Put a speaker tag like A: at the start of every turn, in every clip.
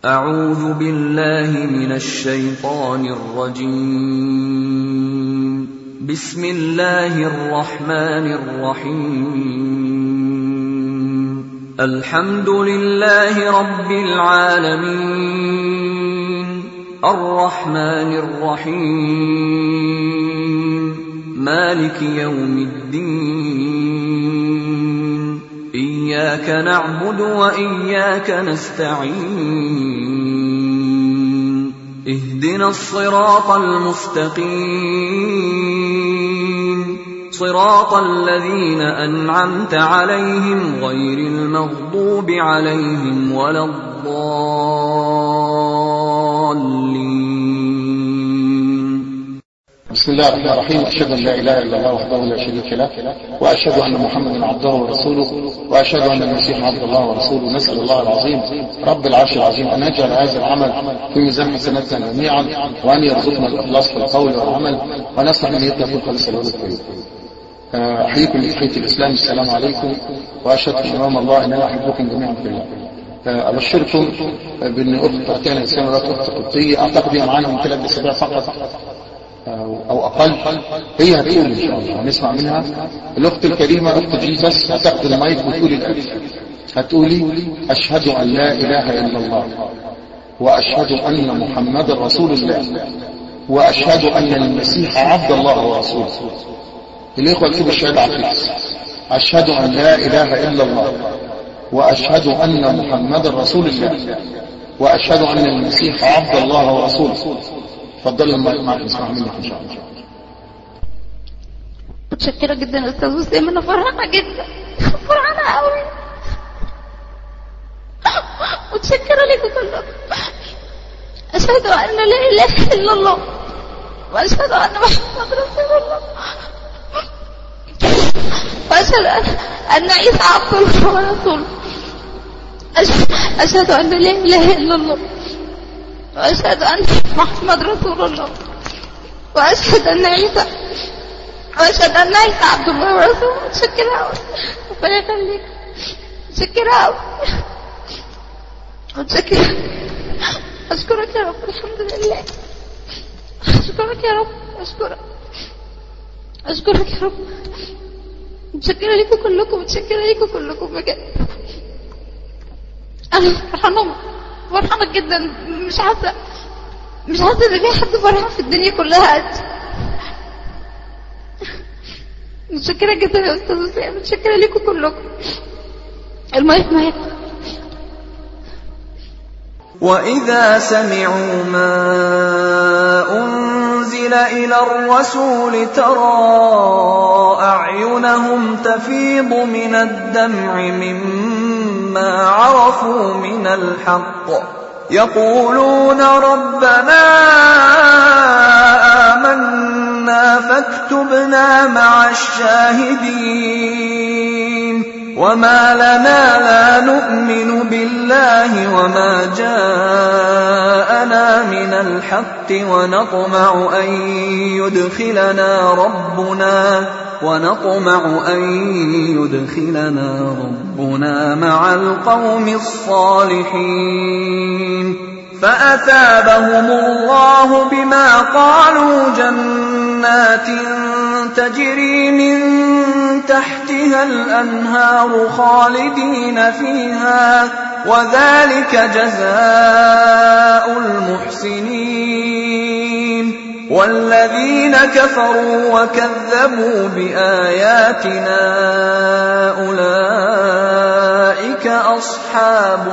A: أعوذ بالله من الشيطان الرجيم. بسم الله الرحمن الرحيم. الحمد لله رب العالمين، الرحمن الرحيم، مالك يوم الدين، إياك نعبد وإياك نستعين، اهدنا الصراط المستقيم، صراط الذين أنعمت عليهم غير المغضوب عليهم ولا الضالين.
B: بسم الله الرحمن الرحيم. أشهد أن لا إله إلا الله وحده لا شريك له، وأشهد أن محمدا عبده ورسوله، وأشهد أن المسيح عبد الله ورسوله. نسأل الله العظيم رب العرش العظيم أن يجعل هذا العمل في ميزان حسناتنا جميعا، وأن يرزقنا الإخلاص في القول والعمل، ونصلح نيتنا في الخالص الوجه الكريم. أحييكم بتحية الإسلام، السلام عليكم، وأشهد أمام الله أن أنا أحبكم جميعا في الله. أبشركم بأن أخت أتانا إنسان ولات أخت قبطية، أعتقد هي معانا من 3 أسابيع فقط أو أقل. هي هتقول إن شاء الله، هنسمع منها. الأخت الكريمة أخت جيسس هتاخد المايك وتقول الألف. هتقولي: أشهد أن لا إله إلا الله، وأشهد أن محمد رسول الله، وأشهد أن المسيح عبد الله ورسوله. الإخوة اكتبوا الشهادة على الفيس: أشهد أن لا إله إلا الله، وأشهد أن محمد رسول الله، وأشهد أن المسيح عبد الله ورسوله. تفضل المايك معك، نسمع منك إن شاء الله.
C: متشكرة جدا أستاذ وسام، أنا فرحانة جدا، فرحانة قوي. متشكرة لكم كلكم. أشهد أن لا إله إلا الله، وأشهد أن محمد رسول الله، وأشهد أن عيسى عبد الله ورسوله. أشهد أن لا إله إلا الله، وأشهد أن محمد رسول الله، وأشهد أن عيسى عبد الله ورسوله. متشكرة أوي، ربنا يخليك. متشكرة أوي، متشكرة. أشكرك يا رب، الحمد لله. أشكرك يا رب، أشكرك يا رب. متشكرة لكم كلكم، متشكرة لكم كلكم بجد. أنا فرحانة جدا، مش حاسة ان في حد فرحان في الدنيا كلها. متشكرة جدا يا أستاذ وسام، متشكرة لكم كلكم. المايك معاك.
A: وإذا سمعوا ما أنزل إلى الرسول ترى أعينهم تفيض من الدمع مما عرفوا من الحق، يقولون ربنا آمنا فاكتبنا مع الشاهدين. وما لنا لا نؤمن بالله وما جاءنا من الحق ونطمع أن يدخلنا ربنا مع القوم الصالحين. فأثابهم الله بما قالوا جنات تجري من تحتها الأنهار خالدين فيها، وذلك جزاء المحسنين. والذين كفروا وكذبوا بآياتنا أولئك أصحاب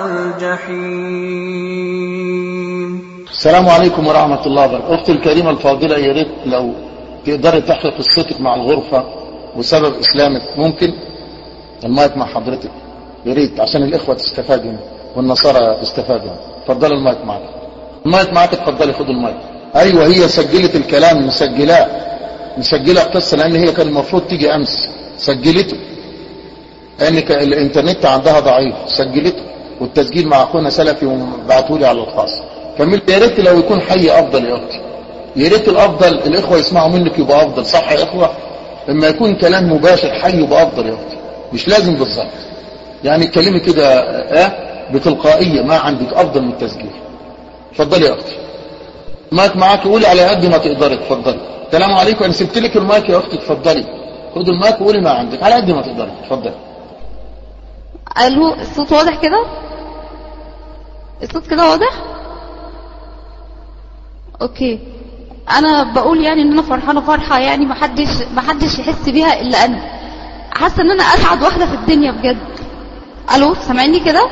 A: الجحيم.
B: السلام عليكم ورحمة الله وبركاته. أختي الكريمة الفاضلة، يا ريت لو تقدري تحكي قصتك مع الغرفة وسبب إسلامك. ممكن المايك مع حضرتك، يا ريت عشان الإخوة تستفادوا والنصارى يستفادوا. تفضل المايك معك. المايك معك، تفضلي خد المايك. أيوة، هي سجلت الكلام، مسجلة قصة، لأن هي كان المفروض تيجي أمس، سجلته لأن الإنترنت عندها ضعيف، سجلته والتسجيل مع أخونا سلفي وبعتولي على الخاص. كملت. يا ريت لو يكون حي أفضل يا أختي، يا ريت الأفضل الإخوة يسمعوا منك يبقى أفضل. صح يا إخوة؟ لما يكون كلام مباشر حي يبقى أفضل يا أختي، مش لازم بالظبط يعني. اتكلمي كده بتلقائية ما عندك أفضل من التسجيل. اتفضلي يا أختي. المايك معاك، قولي على قد ما تقدري. اتفضلي. السلام عليكم، أنا سبت لك المايك يا أختي. اتفضلي خد المايك وقولي ما عندك على قد ما تقدري. اتفضلي.
C: الو، الصوت واضح كده؟ الصوت كده واضح؟ اوكي. انا بقول يعني ان انا فرحانه فرحه يعني محدش يحس بيها الا انا. حاسه ان انا اسعد واحده في الدنيا بجد. الو، سامعني كده؟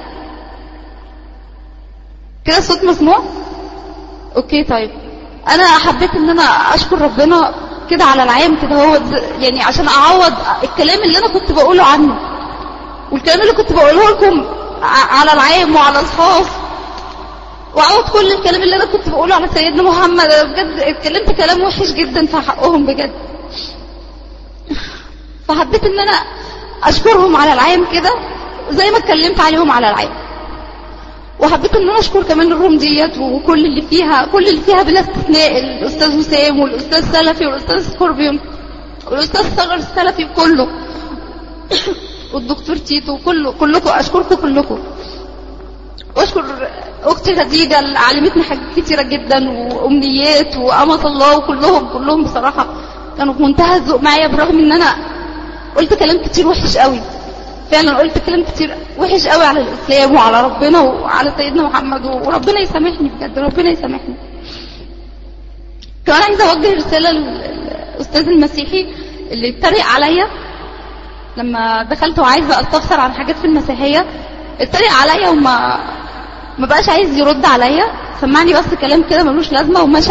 C: كده الصوت مسموع؟ اوكي. طيب انا حبيت ان انا اشكر ربنا كده على العام كده، هو يعني عشان اعوض الكلام اللي انا كنت بقوله عنه والكلام اللي كنت بقوله لكم على العام وعلى الخاص، واعوض كل الكلام اللي انا كنت بقوله على سيدنا محمد. انا بجد اتكلمت كلام وحش جدا في حقهم بجد، فحبيت ان انا اشكرهم على العام كده زي ما اتكلمت عليهم على العام. وحبيت ان انا اشكر كمان الروم ديت وكل اللي فيها بلا استثناء، الاستاذ وسام والاستاذ سلفي والاستاذ سكوربيون والاستاذ صغر السلفي كله والدكتور تيتو كلكم اشكركم كلكم. واشكر اختي خديجه اللي علمتني حاجات كتيره جدا وامنيات وامة الله، وكلهم بصراحه كانوا في منتهى الذوق معايا، برغم ان انا قلت كلام كتير وحش قوي. فعلا قلت كلام كتير وحش قوي على الاسلام وعلى ربنا وعلى سيدنا محمد، وربنا يسامحني بجد، ربنا يسامحني. كمان عايزه اوجه رساله للاستاذ المسيحي اللي اتريق عليا لما دخلت وعايزه استفسر عن حاجات في المسيحيه. اتريق عليا وما بقاش عايز يرد عليا، سمعني بس كلام كده ملوش لازمه ومشى.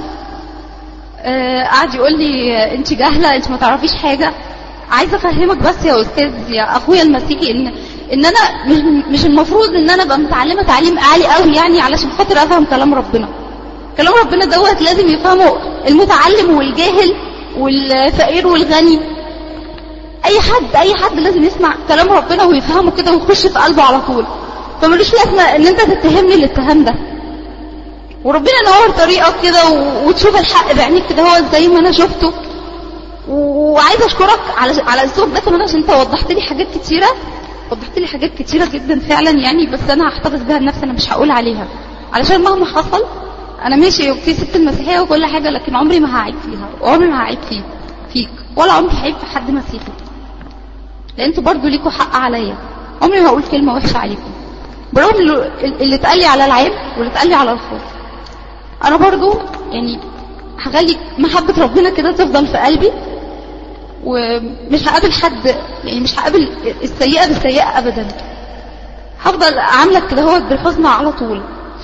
C: قعد يقول لي انت جاهله، انت ما تعرفيش حاجه. عايزه افهمك بس يا استاذ يا اخويا المسيحي ان انا مش المفروض ان انا ابقى متعلمه تعليم عالي قوي يعني علشان خاطر افهم كلام ربنا. كلام ربنا دوت لازم يفهمه المتعلم والجاهل والفقير والغني. اي حد لازم يسمع كلام ربنا ويفهمه كده ويخش في قلبه على طول. فملوش لازمه ان انت تتهمني الاتهام ده، وربنا ينور طريقك كده وتشوف الحق بعينيك كده هو زي ما انا شفته. وعايزه اشكرك على الاسلوب ده كمان، عشان انت وضحت لي حاجات كتيره جدا فعلا يعني، بس انا هحتفظ بيها لنفسي، انا مش هقول عليها علشان مهما حصل انا ماشي في ست المسيحيه وكل حاجه، لكن عمري ما هعيب فيها وعمري ما هعيب فيك ولا عمري هعيب في حد مسيحي، لان انتوا برضو ليكوا حق عليا. عمري ما هقول كلمه وحشه عليكم، برغم اللي اتقال لي على العام واللي اتقال لي على الخاص. انا برضو يعني هخلي محبه ربنا كده تفضل في قلبي، ومش هقابل حد يعني، مش هقابل السيئه بالسيئه ابدا. هفضل عاملك كده هو بالحزن على طول.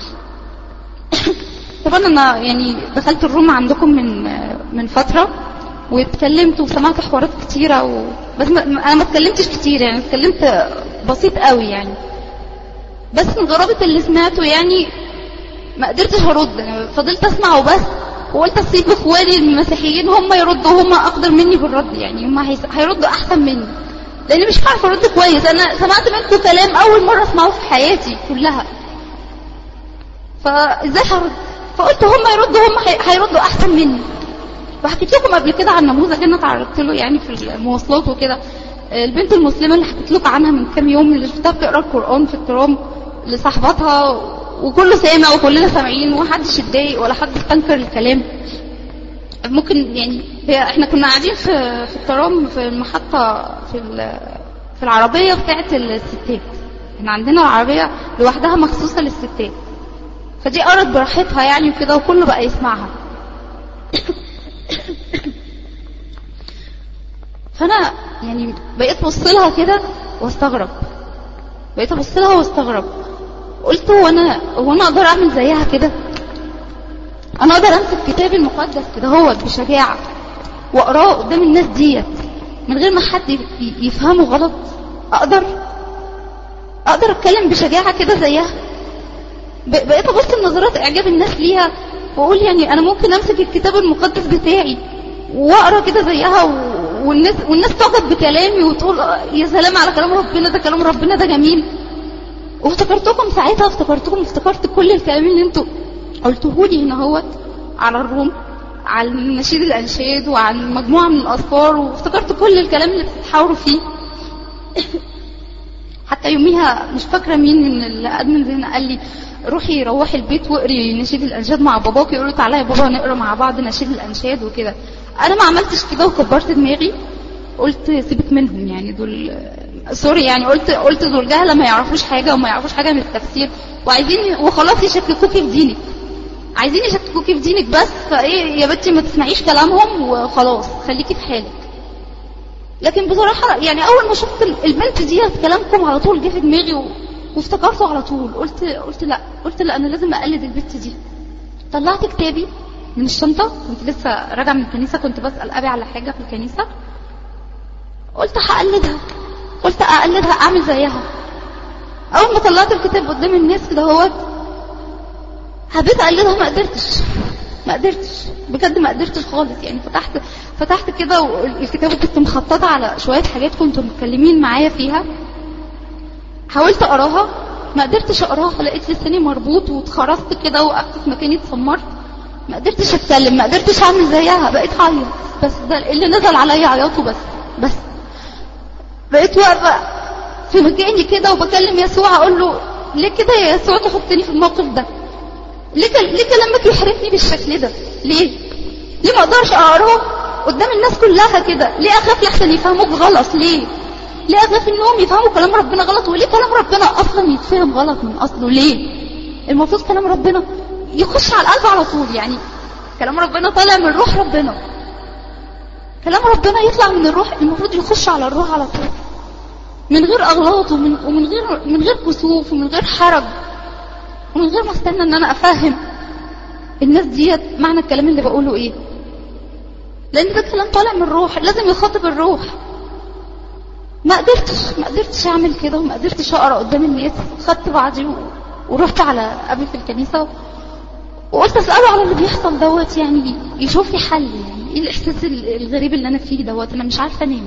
C: طبعا انا يعني دخلت الروم عندكم من فتره واتكلمت وسمعت حوارات كتيره بس انا ما اتكلمتش كتير يعني، اتكلمت بسيط قوي يعني، بس من غرابه اللي سمعته يعني ما قدرتش ارد يعني، فضلت اسمع وبس. وقلت اسيب اخواني المسيحيين هم يردوا، هم اقدر مني بالرد يعني، هم هيردوا احسن مني لاني مش عارفه ارد كويس. انا سمعت منكم كلام اول مره اسمعه في حياتي كلها، فازاي هرد؟ فقلت هم يردوا، هم هيردوا احسن مني. وحكيت لكم قبل كده عن نموذج انا تعرضت له يعني في المواصلات وكده، البنت المسلمه اللي حكيت لكم عنها من كام يوم، اللي شفتها بتقرا القران في الترام لصاحبتها وكله سامع وكلنا سامعين ومحدش اتضايق ولا حد استنكر الكلام. ممكن يعني احنا كنا قاعدين في الترام في المحطه في العربيه بتاعه الستات، احنا عندنا العربيه لوحدها مخصوصه للستات، فدي قرت براحتها يعني وكده وكله بقى يسمعها. فانا يعني بقيت ابص لها كده واستغرب، قلت هو انا اقدر اعمل زيها كده؟ انا اقدر امسك كتابي المقدس كده هو بشجاعه واقراه قدام الناس ديت من غير ما حد يفهمه غلط؟ اقدر اتكلم بشجاعه كده زيها؟ بقيت ابص لنظرات اعجاب الناس ليها واقول يعني انا ممكن امسك الكتاب المقدس بتاعي واقرا كده زيها والناس تعجب بكلامي وتقول يا سلام على كلام ربنا، ده كلام ربنا ده جميل. وافتكرتكم ساعتها، افتكرت كل الكلام اللي انتوا قلتوهولي هنا هوت على الروم، على نشيد الانشاد وعن مجموعه من الاذكار، وافتكرت كل الكلام اللي بتتحاوروا فيه. حتى يوميها مش فاكره مين من الادمن زي قال لي روحي روحي البيت واقري نشيد الانشاد مع باباك. يقول له تعالى يا بابا نقرا مع بعض نشيد الانشاد وكده. انا ما عملتش كده وكبرت دماغي، قلت سيبك منهم يعني دول سوري يعني، قلت دول جهله ما يعرفوش حاجه وما يعرفوش حاجه من التفسير وعايزين وخلاص يشككوكي في دينك، عايزين يشككوكي في دينك بس. فايه يا بنتي ما تسمعيش كلامهم وخلاص خليكي في حالك. لكن بصراحه يعني اول ما شفت البنت دي كلامكم على طول جه في دماغي وافتكرته على طول. قلت لا انا لازم اقلد البنت دي. طلعت كتابي من الشنطه، كنت لسه راجعه من الكنيسه، كنت بسال ابي على حاجه في الكنيسه، قلت اقلدها اعمل زيها. اول ما طلعت الكتاب قدام الناس كده هوت حبيت اقلدها، ما قدرتش بجد، ما قدرتش خالص يعني. فتحت كده والكتاب كنت مخططه على شويه حاجات كنتوا متكلمين معايا فيها، حاولت اقراها ما قدرتش اقراها، لقيت لساني مربوط واتخرجت كده وقفت في مكاني اتسمرت، ما قدرتش اتكلم، ما قدرتش اعمل زيها، بقيت اعيط. بس ده اللي نزل عليا عياطه بس بقيت واقفه في مكاني كده وبكلم يسوع اقول له ليه كده يا يسوع تحطني في الموقف ده؟ ليه كلامك يحرقني بالشكل ده؟ ليه ما اقدرش اقراه قدام الناس كلها كده؟ ليه اخاف لحسن يفهموك غلط؟ ليه اخاف انهم يفهموا كلام ربنا غلط؟ وليه كلام ربنا اصلا يتفهم غلط من اصله؟ ليه المفروض كلام ربنا يخش على القلب على طول؟ يعني كلام ربنا طالع من روح ربنا، كلام ربنا يطلع من الروح، المفروض يخش على الروح على طول من غير اغلاط ومن غير كسوف ومن غير حرج ومن غير ما استنى ان انا افهم الناس ديت معنى الكلام اللي بقوله ايه، لان ده كلام طالع من الروح لازم يخاطب الروح. ما قدرتش اعمل كده وما قدرتش اقرا قدام الناس. خدت بعضي ورحت على ابي في الكنيسه وقلت اساله على اللي بيحصل دوت، يعني يشوف لي حل، يعني ايه الاحساس الغريب اللي انا فيه دوت؟ انا مش عارفه انام.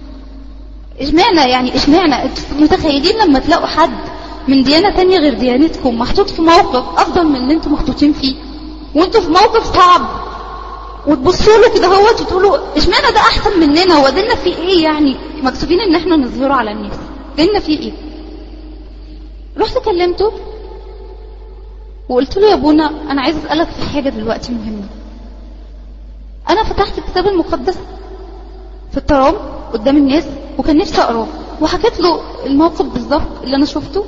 C: اشمعنى انتوا متخيلين لما تلاقوا حد من ديانه تانية غير ديانتكم محطوط في موقف افضل من اللي انتوا محطوطين فيه وانتوا في موقف صعب وتبصوا له كده هوت وتقولوا اشمعنى ده احسن مننا؟ هو ديننا فيه ايه يعني مكسوفين ان احنا نظهره على الناس؟ ديننا فيه ايه؟ رحت كلمته وقلت له يا ابونا انا عايز اسالك في حاجه دلوقتي مهمه. انا فتحت الكتاب المقدس في الترام قدام الناس وكان نفسي اقراه، وحكيت له الموقف بالظبط اللي انا شفته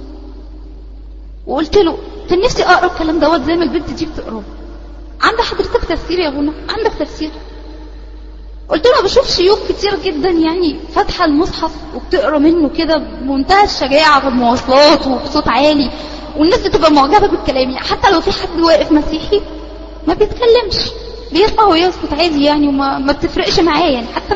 C: وقلت له كان نفسي اقرا الكلام دوت زي ما البنت دي بتقراه. عند حضرتك تفسير يا ابونا؟ عندك تفسير؟ قلت له بشوف شيوخ كتير جدا يعني فاتحه المصحف وبتقرا منه كده بمنتهى الشجاعه في المواصلات وبصوت عالي والناس بتبقى معجبه بالكلام، يعني حتى لو في حد واقف مسيحي ما بيتكلمش، بيسمع ويسكت عادي يعني وما بتفرقش معاه، يعني حتى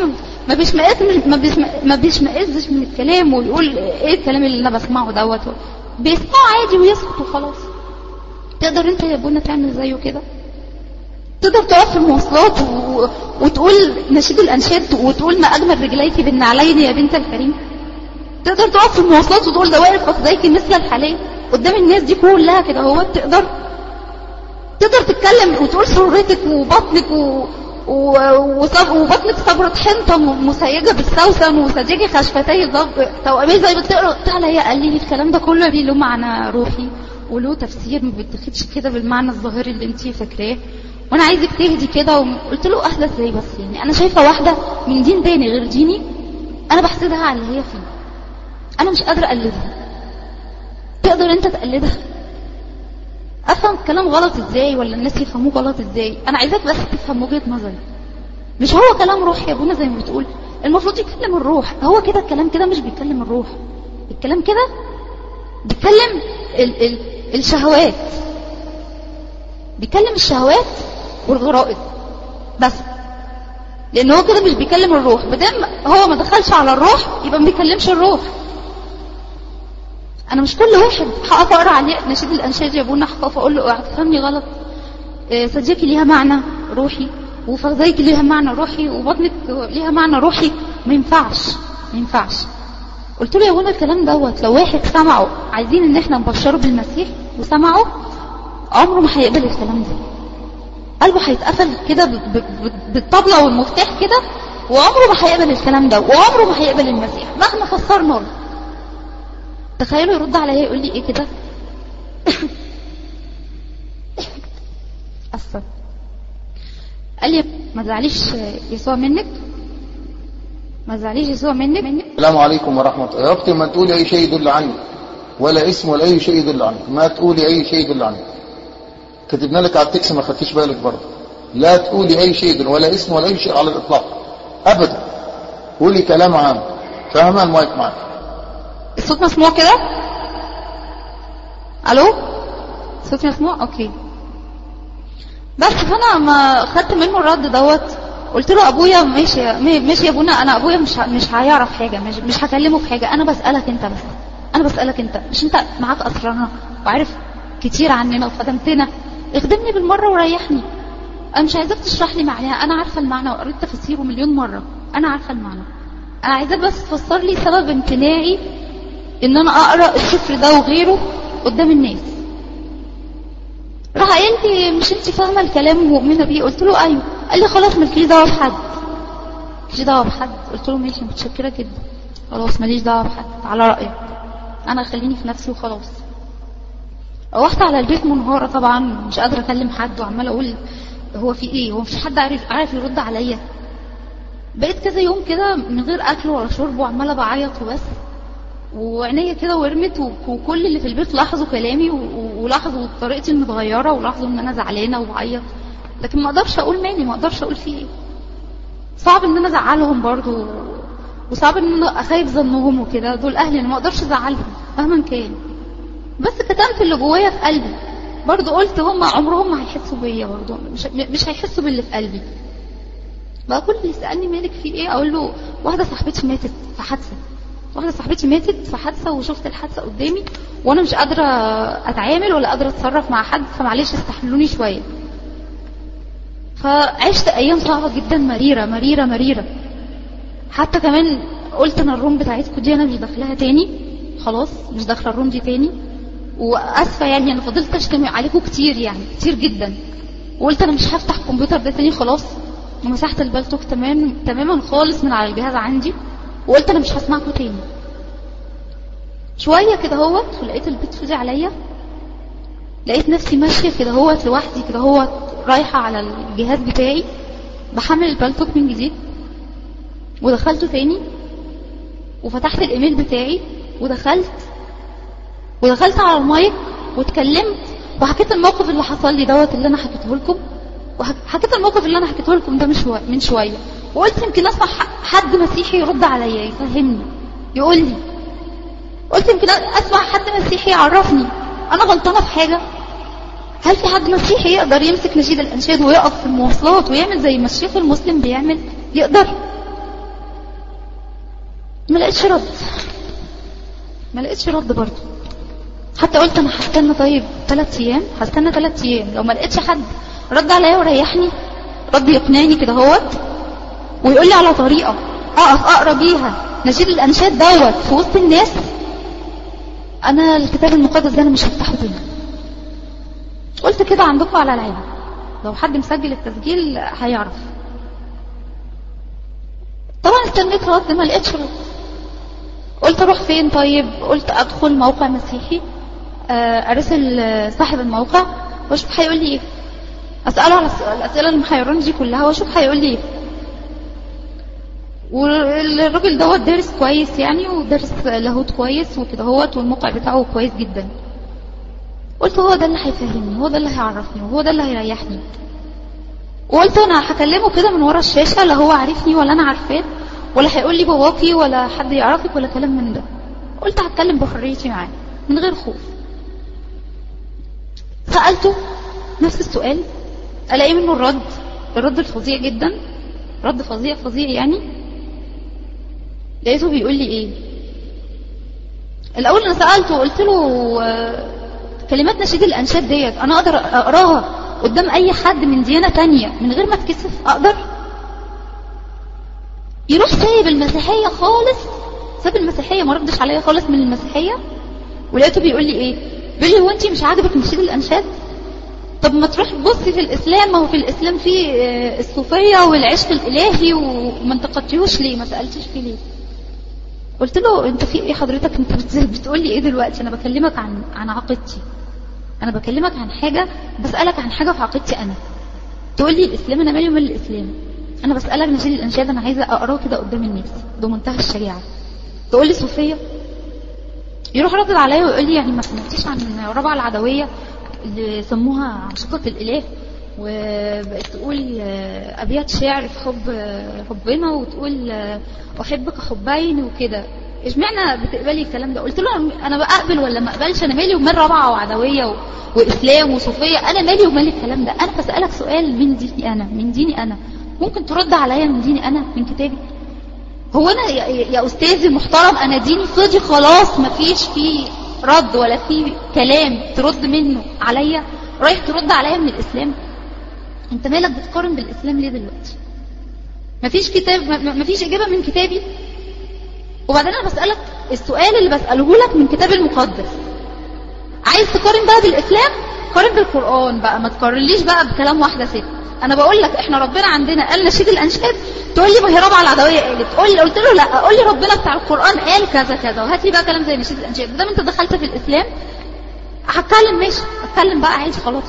C: ما بيشمئزش من الكلام ويقول ايه الكلام اللي انا بسمعه دوت، بيسمعه عادي ويسكت وخلاص. تقدر انت يا ابونا تعمل زيه كده؟ تقدر تقف في المواصلات وتقول نشيد الانشاد وتقول ما اجمل رجليك بالنعلين يا بنت الكريم؟ تقدر تقف في المواصلات وتقول ده واقف فخذيك مثل الحلال قدام الناس دي كلها كده؟ هو تقدر تتكلم وتقول سرورتك وبطنك وبطنك صبرة حنطة مسيجة بالسوسن وسجاجي خشفتي توأمي زي بتقرأ تعالى يا قال لي الكلام ده كله له معنى روحي وله تفسير، ما بتاخدش كده بالمعنى الظاهري اللي انتي فاكراه، وانا عايزك تهدي كده. وقلت له اهدى ازاي بس؟ يعني انا شايفه واحده من دين تاني غير ديني انا بحسدها على اللي هي فيه، انا مش قادره اقلدها. تقدر انت تقلدها؟ افهم الكلام غلط ازاي ولا الناس يفهموه غلط ازاي؟ انا عايزاك بس تفهم وجهه نظري. مش هو كلام روح يا ابونا زي ما بتقول؟ المفروض يتكلم الروح. هو كده الكلام كده مش بيتكلم الروح، الكلام كده بيتكلم الشهوات، بيكلم الشهوات والغرائز بس، لان هو كده مش بيكلم الروح. بدل هو ما دخلش على الروح يبقى ما بيكلمش الروح. انا مش كل واحد هقف اقرا عليه نشيد الانشاد يا ابونا هقف اقول له هتفهمني غلط، صديقي ليها معنى روحي وفخذيك ليها معنى روحي وبطنك ليها معنى روحي. ما ينفعش. قلت له يا ابونا الكلام دوت لو واحد سمعه، عايزين ان احنا نبشره بالمسيح وسمعه، عمره ما هيقبل الكلام ده، قلبه هيتقفل كده بالطبلة والمفتاح كده، وعمره ما هيقبل الكلام ده، وعمره ما هيقبل المسيح مهما فسرنا له. تخيلوا يرد عليا يقول لي ايه كده؟ أسف. قال لي ما تزعليش يسوع منك، ما تزعليش يسوع منك.
B: السلام عليكم ورحمة الله. يا اختي ما تقولي اي شيء يدل عني، ولا اسم ولا اي شيء يدل عني، ما تقولي اي شيء يدل عني. كتبنا لك على التكس ما خدتيش بالك برضه. لا تقولي اي شيء يدل، ولا اسم ولا اي شيء على الاطلاق ابدا. قولي كلام عام. فاهمه؟ المايك معاك.
C: الصوت مسموع كده؟ الو؟ صوتي مسموع؟ اوكي. بس فانا ما خدت منه الرد دوت، قلت له ابويا ماشي يا ابونا، انا ابويا مش هيعرف حاجه، مش هكلمه في حاجه، انا بسالك انت بس، انا بسالك انت، مش انت معاك اسرارنا وعارف كتير عننا وخدمتنا، اخدمني بالمره وريحني. انا مش عايزاك تشرح لي معناها، انا عارفه المعنى وقريت تفسيره مليون مره، انا عارفه المعنى. انا عايزاك بس تفسر لي سبب امتناعي ان انا اقرا السفر ده وغيره قدام الناس. راح قال لي مش انت فاهمه الكلام ومؤمنه بيه؟ قلت له ايوه. قال لي خلاص مالكيش دعوه بحد، مالكيش دعوه بحد. قلت له ماشي متشكره جدا، خلاص ماليش دعوه بحد على رايك، انا خليني في نفسي وخلاص. روحت على البيت منهاره طبعا، مش قادره اكلم حد وعماله اقول هو في ايه، هو مفيش حد عارف يرد عليا. بقيت كذا يوم كده من غير اكل ولا شرب وعماله بعيط وبس، وعينيا كده ورمت، وكل اللي في البيت لاحظوا كلامي ولاحظوا طريقتي المتغيره ولاحظوا ان انا زعلانه وبعيط، لكن ما اقدرش اقول مالي، ما اقدرش اقول فيه ايه. صعب ان انا ازعلهم برضو، وصعب ان انا اخايف ظنهم وكده، دول اهلي انا ما اقدرش ازعلهم مهما كان. بس كتمت اللي جوايا في قلبي برضو، قلت هم عمرهم ما هيحسوا بيا برضو، مش هيحسوا باللي في قلبي. بقى كل اللي يسالني مالك في ايه اقول له واحده صاحبتي ماتت في حادثه، واحده صاحبتي ماتت في حادثه وشفت الحادثه قدامي وانا مش قادره اتعامل ولا قادره اتصرف مع حد، فمعلش استحملوني شويه. فعشت ايام صعبه جدا، مريره مريره مريره. حتى كمان قلت انا الروم بتاعتكم دي انا مش داخلها تاني، خلاص مش داخله الروم دي تاني، واسفه يعني انا فضلت اشتم عليكم كتير، يعني كتير جدا. وقلت انا مش هفتح الكمبيوتر ده تاني خلاص، ومسحت البلتوك تماما خالص من على الجهاز عندي، وقلت انا مش هسمعكم تاني. شويه كده هوت ولقيت البيت فاضي عليا، لقيت نفسي ماشيه كده هوت لوحدي كده هوت، رايحه على الجهاز بتاعي بحمل البلتوك من جديد، ودخلته تاني وفتحت الايميل بتاعي ودخلت على المايك واتكلمت وحكيت الموقف اللي حصل لي دوت اللي انا حكيته لكم، وحكيت الموقف اللي انا حكيته لكم ده من شويه، وقلت يمكن اسمع حد مسيحي يرد عليا يفهمني يقول لي، قلت يمكن اسمع حد مسيحي يعرفني انا غلطانه في حاجه. هل في حد مسيحي يقدر يمسك نشيد الانشاد ويقف في المواصلات ويعمل زي ما الشيخ المسلم بيعمل؟ يقدر؟ ما لقيتش رد برضه. حتى قلت انا هستنى طيب 3 ايام، هستنى 3 ايام لو ما لقيتش حد رد عليا وريحني، رد يقنعني كده هوت ويقول لي على طريقه اقف اقرا بيها نشيد الانشاد دوت في وسط الناس، انا الكتاب المقدس ده انا مش هفتحه تاني. قلت كده عندكم على العين، لو حد مسجل التسجيل هيعرف. طبعا استنيت رد، ما لقيتش رد. قلت اروح فين طيب؟ قلت ادخل موقع مسيحي، ارسل صاحب الموقع واشوف هيقول لي ايه، اساله على الاسئله المحيراني دي كلها واشوف هيقول لي ايه. والراجل دوت دارس كويس يعني، ودارس لاهوت كويس وكده هوت، والموقع بتاعه كويس جدا. قلت هو ده اللي هيفهمني، هو ده اللي هيعرفني، وهو ده اللي هيريحني. وقلت انا هكلمه كده من ورا الشاشه، لا هو عارفني ولا انا عارفاه، ولا هيقول لي باباكي ولا حد يعرفك ولا كلام من ده. قلت هتكلم بحريتي معاه من غير خوف. سألته نفس السؤال، الاقي منه الرد الفظيع جدا، رد فظيع يعني. لقيته بيقول لي ايه؟ الاول انا سألته قلت له كلمات نشيد الانشاد ديت انا اقدر اقراها قدام اي حد من ديانة تانية من غير ما اتكسف؟ اقدر؟ يروح سايب المسيحية خالص، ساب المسيحية، ما ردش عليا خالص من المسيحية. ولقيته بيقول لي ايه؟ بيقول لي هو انتي مش عاجبك نشيد الانشاد؟ طب ما تروح تبصي في الاسلام، ما هو في الاسلام فيه الصوفية والعشق الالهي وما انتقدتيهوش ليه؟ ما سألتيش فيه ليه؟ قلت له انت في ايه حضرتك؟ انت بتقول لي ايه دلوقتي؟ انا بكلمك عن عقيدتي، انا بكلمك عن حاجه، بسالك عن حاجه في عقيدتي انا. تقول لي الاسلام؟ انا مالي ومال الاسلام؟ انا بسالك نشيد الانشاد، انا عايزه اقراه كده قدام الناس بمنتهى الشجاعه. تقول لي صوفيه؟ يروح رد عليا ويقول لي يعني ما سمعتيش عن ربع العدويه اللي سموها عشقة الاله، وبقت تقول ابيات شعر في حبنا، وتقول احبك حبين وكده، اشمعنى بتقبلي الكلام ده؟ قلت له انا بقبل ولا ما اقبلش؟ انا مالي ومال ربعه وعدويه واسلام وصوفيه؟ انا مالي ومال الكلام ده؟ انا بسالك سؤال من ديني انا، من ديني انا، ممكن ترد عليا من ديني انا، من كتابي؟ هو انا يا استاذي المحترم انا ديني فاضي خلاص، ما فيش فيه رد ولا فيه كلام ترد منه عليا، رايح ترد عليا من الاسلام؟ انت مالك بتقارن بالاسلام ليه دلوقتي؟ مفيش كتاب، مفيش اجابه من كتابي. وبعدين انا بسالك السؤال اللي بساله لك من كتاب المقدس، عايز تقارن بقى بالاسلام؟ قارن بالقران بقى، ما تقارنليش بقى بكلام واحده ست. انا بقول لك احنا ربنا عندنا قال نشيد الانشاد، تقول لي ما هي ربع العدويه قالت، قلت له لا، قول لي ربنا بتاع القران قال كذا كذا، وهات لي بقى كلام زي نشيد الانشاد. ده انت دخلت في الاسلام هتكلم ماشي، اتكلم بقى عايز خلاص.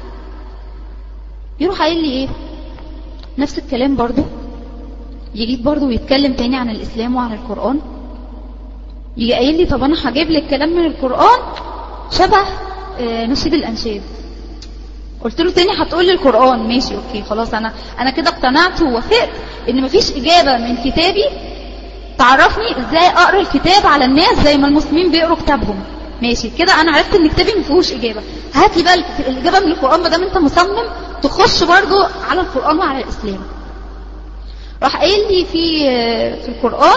C: يروح قايل لي ايه؟ نفس الكلام برضو، يجي برضو ويتكلم تاني عن الاسلام وعن القران، يجي قايل لي طب انا هجيب لك كلام من القران شبه نشيد الانشاد. قلت له تاني هتقول لي القران؟ ماشي اوكي خلاص، انا كده اقتنعت ووافقت ان مفيش اجابه من كتابي تعرفني ازاي اقرا الكتاب على الناس زي ما المسلمين بيقروا كتابهم. ماشي كده، انا عرفت ان كتابي ما فيهوش اجابه، هات لي بقى الاجابه من القران ما دام انت مصمم تخش برضو على القران وعلى الاسلام. راح قايل لي في القران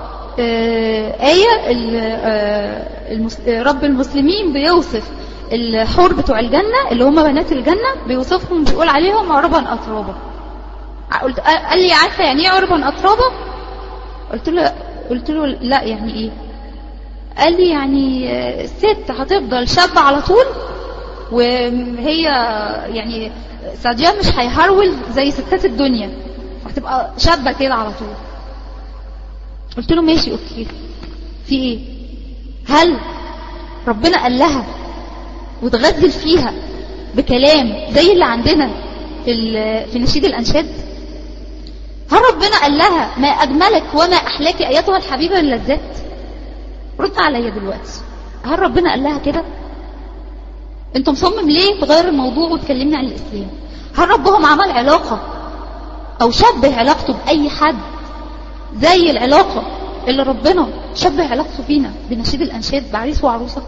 C: آية رب المسلمين بيوصف الحور بتوع الجنة اللي هم بنات الجنة، بيوصفهم بيقول عليهم عربا أترابا. قال لي عارفة يعني ايه عربا أترابا؟ قلت له لا يعني ايه؟ قال لي يعني الست هتفضل شابة على طول، وهي يعني سعديان مش هيهرول زي ستات الدنيا، هتبقى شابة كده على طول. قلت له ماشي اوكي، في ايه؟ هل ربنا قال لها وتغزل فيها بكلام زي اللي عندنا في نشيد الانشاد؟ هل ربنا قال لها ما اجملك وما احلاك ايتها الحبيبه اللذات؟ رد عليا دلوقتي، هل ربنا قال لها كده؟ انت مصمم ليه تغير الموضوع وتكلمني عن الاسلام؟ هل ربهم عمل علاقه او شبه علاقته باي حد زي العلاقه اللي ربنا شبه علاقته فينا بنشيد الانشاد بعريس وعروسه؟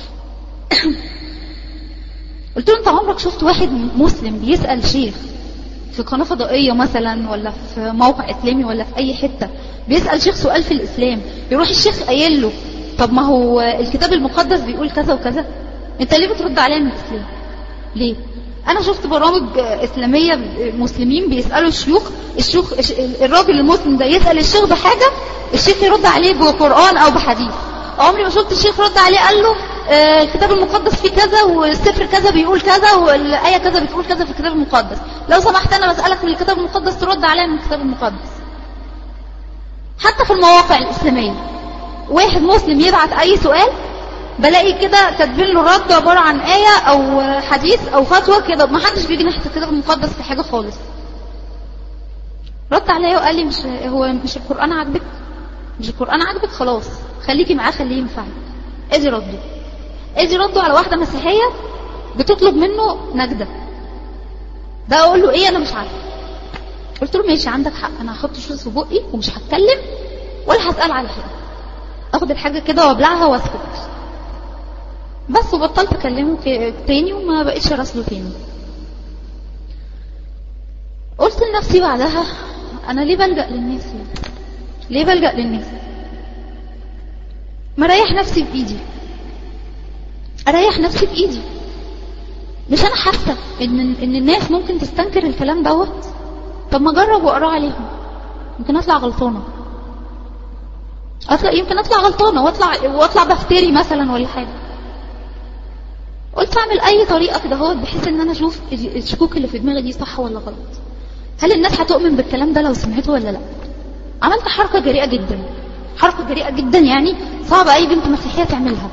C: قلت له انت عمرك شفت واحد مسلم بيسأل شيخ في قناة فضائية مثلا ولا في موقع اسلامي ولا في اي حتة بيسأل شيخ سؤال في الاسلام يروح الشيخ قايل له طب ما هو الكتاب المقدس بيقول كذا وكذا، انت ليه بترد عليا من الاسلام؟ ليه؟ انا شفت برامج اسلامية مسلمين بيسألوا الشيوخ الراجل المسلم ده يسأل الشيخ بحاجة الشيخ يرد عليه بقرآن او بحديث. عمري ما شفت الشيخ رد عليه قال له الكتاب المقدس فيه كذا والسفر كذا بيقول كذا والآية كذا بتقول كذا في الكتاب المقدس، لو سمحت أنا بسألك من الكتاب المقدس ترد عليا من الكتاب المقدس. حتى في المواقع الإسلامية واحد مسلم يبعت أي سؤال بلاقي كده كاتبين له رد عبارة عن آية أو حديث أو فتوى كده، ما حدش بيجي ناحية الكتاب المقدس في حاجة خالص. رد عليا وقال لي مش القرآن عاجبك؟ مش القرآن عاجبك؟ خلاص خليكي معاه خليه ينفعك. اجي ردوا على واحدة مسيحية بتطلب منه نجدة، ده اقول له ايه؟ انا مش عارفه. قلت له ماشي عندك حق، انا هحط شوز في بقي ومش هتكلم ولا هسأل على حاجة، اخد الحاجة كده وابلعها واسكت بس. وبطلت اكلمه تاني وما بقيتش راسله تاني. قلت لنفسي بعدها انا ليه بلجأ للناس؟ ليه بلجأ للناس؟ ما ريح نفسي بإيدي، اريح نفسي بايدي. مش انا حاسه ان الناس ممكن تستنكر الكلام دوت؟ طب ما اجرب واقرا عليهم، يمكن اطلع غلطانه، يمكن اطلع غلطانه واطلع بفتري مثلا ولا حاجه. قلت اعمل اي طريقه كده اهوت بحيث ان انا اشوف الشكوك اللي في دماغي دي صح ولا غلط، هل الناس هتؤمن بالكلام ده لو سمعته ولا لا. عملت حركه جريئه جدا، حركة جريئة جدا يعني، صعبة اي بنت مسيحية تعملها.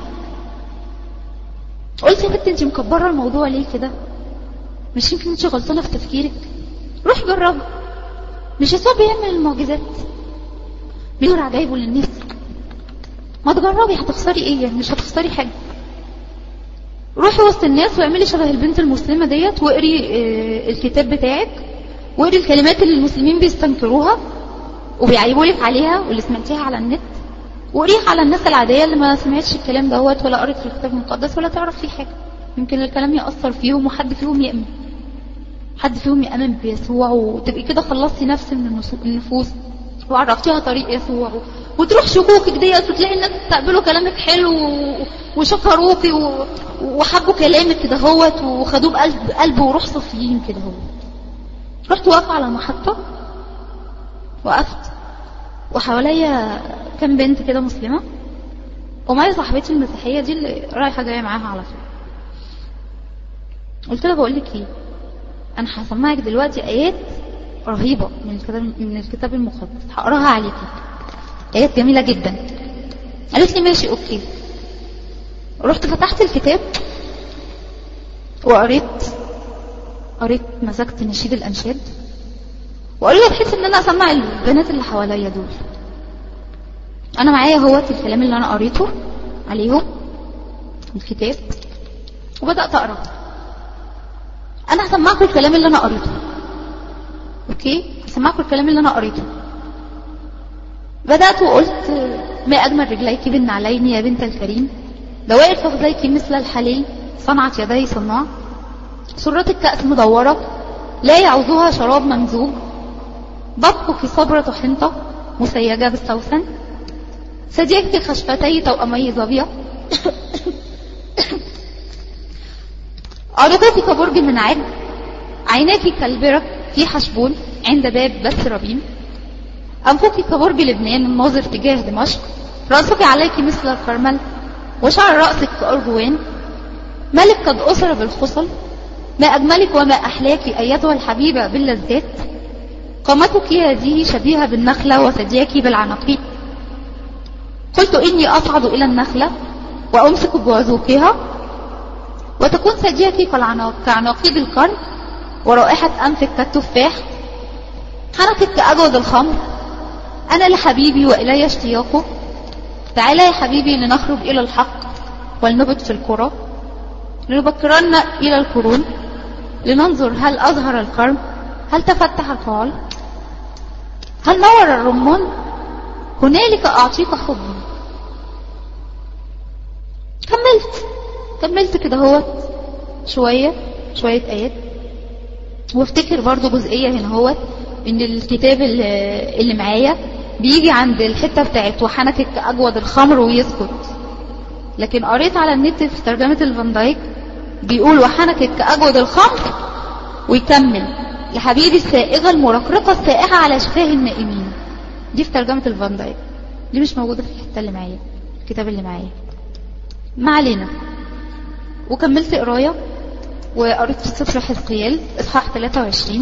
C: قلت يا بنت انت مكبرة الموضوع ليه كده؟ مش يمكن انت غلطانة في تفكيرك؟ روح جربي. مش يسوع بيعمل المعجزات، بيقول عجايبه للناس؟ ما تجربي، هتخسري ايه يعني؟ مش هتخسري حاجة. روحي وسط الناس واعملي شبه البنت المسلمة ديت، واقري الكتاب بتاعك، واقري الكلمات اللي المسلمين بيستنكروها وبيعيبوا لك عليها واللي سمعتيها على النت، وقريها على الناس العادية اللي ما سمعتش الكلام دوت ولا قرت في الكتاب المقدس ولا تعرف فيه حاجة. يمكن الكلام يأثر فيهم وحد فيهم يأمن، حد فيهم يأمن بيسوع، وتبقي كده خلصتي نفس من النفوس وعرفتيها طريق يسوع، وتروح شكوكك ديت وتلاقي الناس تقبلوا كلامك حلو وشكروكي وحبوا كلامك كده هوت وخدوه بقلب وروح صفيين كده هوت. رحت واقفة على المحطة، وقفت وحواليا كام بنت كده مسلمة، ومعايا صاحبتي المسيحية دي اللي رايحة جاية معاها على طول. قلت لها بقول لك ايه، انا هسمعك دلوقتي ايات رهيبة من الكتاب المقدس، هقراها عليكي، ايات جميلة جدا. قالت لي ماشي اوكي. رحت فتحت الكتاب وقريت مسكت نشيد الانشاد وقريت بحيث ان انا اسمع البنات اللي حواليا دول. انا معايا هوت الكلام اللي انا قريته عليهم الكتاب، وبدأت اقرا. انا هسمعكم الكلام اللي انا قريته، اوكي؟ هسمعكم الكلام اللي انا قريته. بدأت وقلت ما اجمل رجليك بالنعلين يا بنت الكريم، دوائر فخذيك مثل الحلي صنعت يدي صناع، سرتك كأس مدورة لا يعوزها شراب ممزوج، بطنك صبرة حنطة مسيجة بالسوسن، ثدييك خشفتي توأمي ظبية، عنقك كبرج من عاج، عيناك كالبرك في حشبون عند باب بث ربيم، أنفك كبرج لبنان الناظر تجاه دمشق، رأسك عليك مثل الكرمل وشعر رأسك كأرجوان، ملك قد أسر بالخصل، ما أجملك وما أحلاك أيتها الحبيبة باللذات، قامتك هذه شبيهة بالنخلة وثدياك بالعناقيد. قلت إني أصعد إلى النخلة وأمسك بعذوقها، وتكون ثدياك كعناقيد القرن، ورائحة أنفك كالتفاح، حنكك كأجود الخمر. أنا لحبيبي وإلي اشتياقه، تعالى يا حبيبي لنخرج إلى الحق ولنبت في القرى، لنبكرن إلى القرون، لننظر هل أظهر الكرم، هل تفتح الفعل، هل نور الرمان، هنالك أعطيك حبي. كملت كده هو شوية آيات، وافتكر برضو جزئية هنا هو ان الكتاب اللي معايا بيجي عند الحتة بتاعت وحنكك كأجود الخمر ويسكت، لكن قريت على النت في ترجمة الفان دايك بيقول وحنكك كأجود الخمر ويكمل لحبيبي السائغة المرقرقة السائحة على شفاه النائمين. دي في ترجمة الفان دايك، دي مش موجودة في الحتة اللي معايا، الكتاب اللي معايا. ما علينا. وكملت قراية وقريت في سفر حزقيال اصحاح 23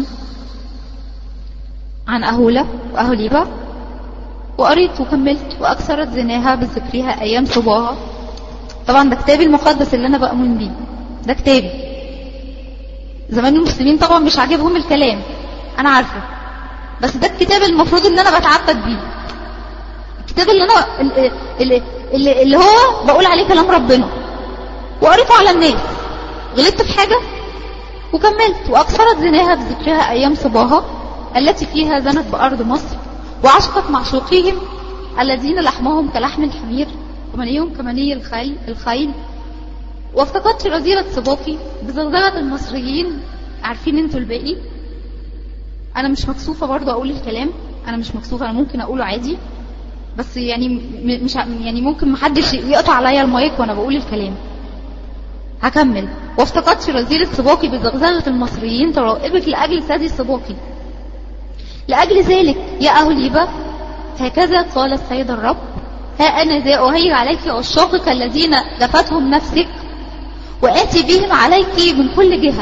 C: عن أهولة وأهوليبة، وقريت وكملت. وأكثرت زناها بذكرها أيام صباها. طبعا ده كتابي المقدس اللي أنا بأمن بيه، ده كتابي. زمان المسلمين طبعا مش عاجبهم الكلام، أنا عارفة، بس ده الكتاب المفروض إن أنا بتعبد بيه، الكتاب اللي أنا اللي هو بقول عليه كلام ربنا، وقريته على الناس. غلطت في حاجة وكملت. وأكثرت زناها بذكرها أيام صباها التي فيها زنت بأرض مصر، وعشقت معشوقيهم الذين لحمهم كلحم الحمير ومنيهم كمني الخيل. وافتقدت رذيلة صباقي بزغزغة المصريين. عارفين انتوا الباقي؟ انا مش مكسوفة برضو اقول الكلام، انا مش مكسوفة، انا ممكن اقوله عادي، بس يعني مش يعني ممكن محدش يقطع عليا المايك وانا بقول الكلام. هكمل. وافتقدت رذيلة صباقي بزغزغة المصريين ترائبك لأجل ثدي صباقي. لأجل ذلك يا أهوليبة هكذا قال السيد الرب، ها أنا ذا أهيج عليك عشاقك الذين دفتهم نفسك، وآتي بهم عليك من كل جهة.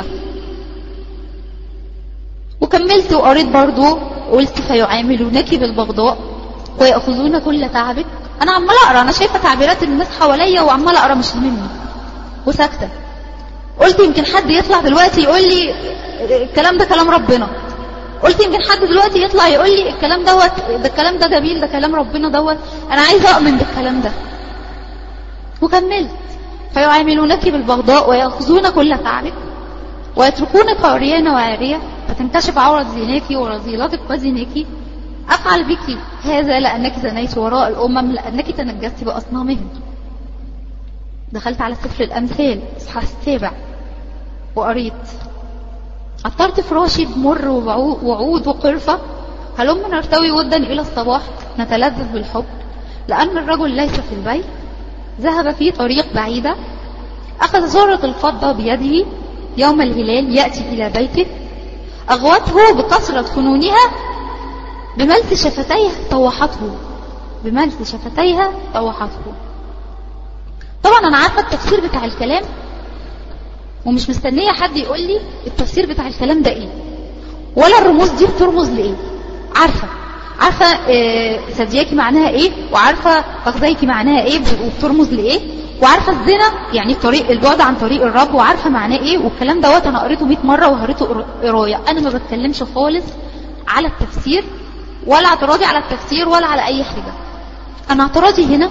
C: وكملت وقريت برضو، قلت فيعاملونك بالبغضاء ويأخذون كل تعبك. انا عماله اقرا، انا شايفه تعبيرات الناس حواليا وعماله اقرا مش هممني وساكته. قلت يمكن حد يطلع دلوقتي يقول لي الكلام ده كلام ربنا، قلت يمكن حد دلوقتي يطلع يقول لي الكلام دوت، ده الكلام ده جميل، ده كلام ربنا دوت، انا عايزه اؤمن بالكلام ده. وكملت: فيعاملونك بالبغضاء ويأخذون كل تعبك ويتركونك عريانة وعارية فتنكشف عورة زيناك ورذيلتك وزيناك. أفعل بك هذا لأنك زنيت وراء الأمم، لأنك تنجست بأصنامهم. دخلت على سفر الأمثال إصحاح 7 وقريت: عطرت فراشي بمر وعود وقرفة، هلم نرتوي ودا إلى الصباح نتلذذ بالحب، لأن الرجل ليس في البيت، ذهب في طريق بعيدة، أخذ زارة الفضة بيده، يوم الهلال يأتي إلى بيته، أغوته بكثرة فنونها، بملس شفتيها طوحته، بملس شفتيها طوحته. طبعا أنا عارفة التفسير بتاع الكلام ومش مستنية حد يقول لي التفسير بتاع الكلام ده إيه ولا الرموز دي بترمز لإيه. عارفة ثدياكي معناها إيه، وعارفة فخذيكي معناها إيه وبترمز لإيه، وعارفة الزنا يعني طريق البعد عن طريق الرب، وعارفة معناه إيه. والكلام دوت أنا قريته 100 مرة وقريته قراية. أنا ما بتكلمش خالص على التفسير ولا اعتراضي على التفسير ولا على أي حاجة. أنا اعتراضي هنا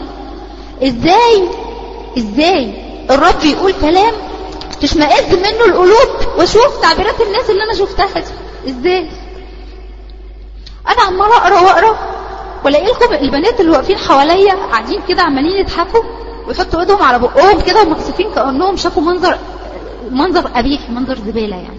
C: إزاي الرب يقول كلام تشمئز منه القلوب واشوف تعبيرات الناس اللي أنا شفتها دي إزاي. أنا عمالة أقرأ وأقرأ ولاقي لكم البنات اللي واقفين حواليا قاعدين كده عمالين يضحكوا ويحطوا ايدهم على بقهم كده ومكسوفين كأنهم شافوا منظر قبيح، منظر زبالة يعني.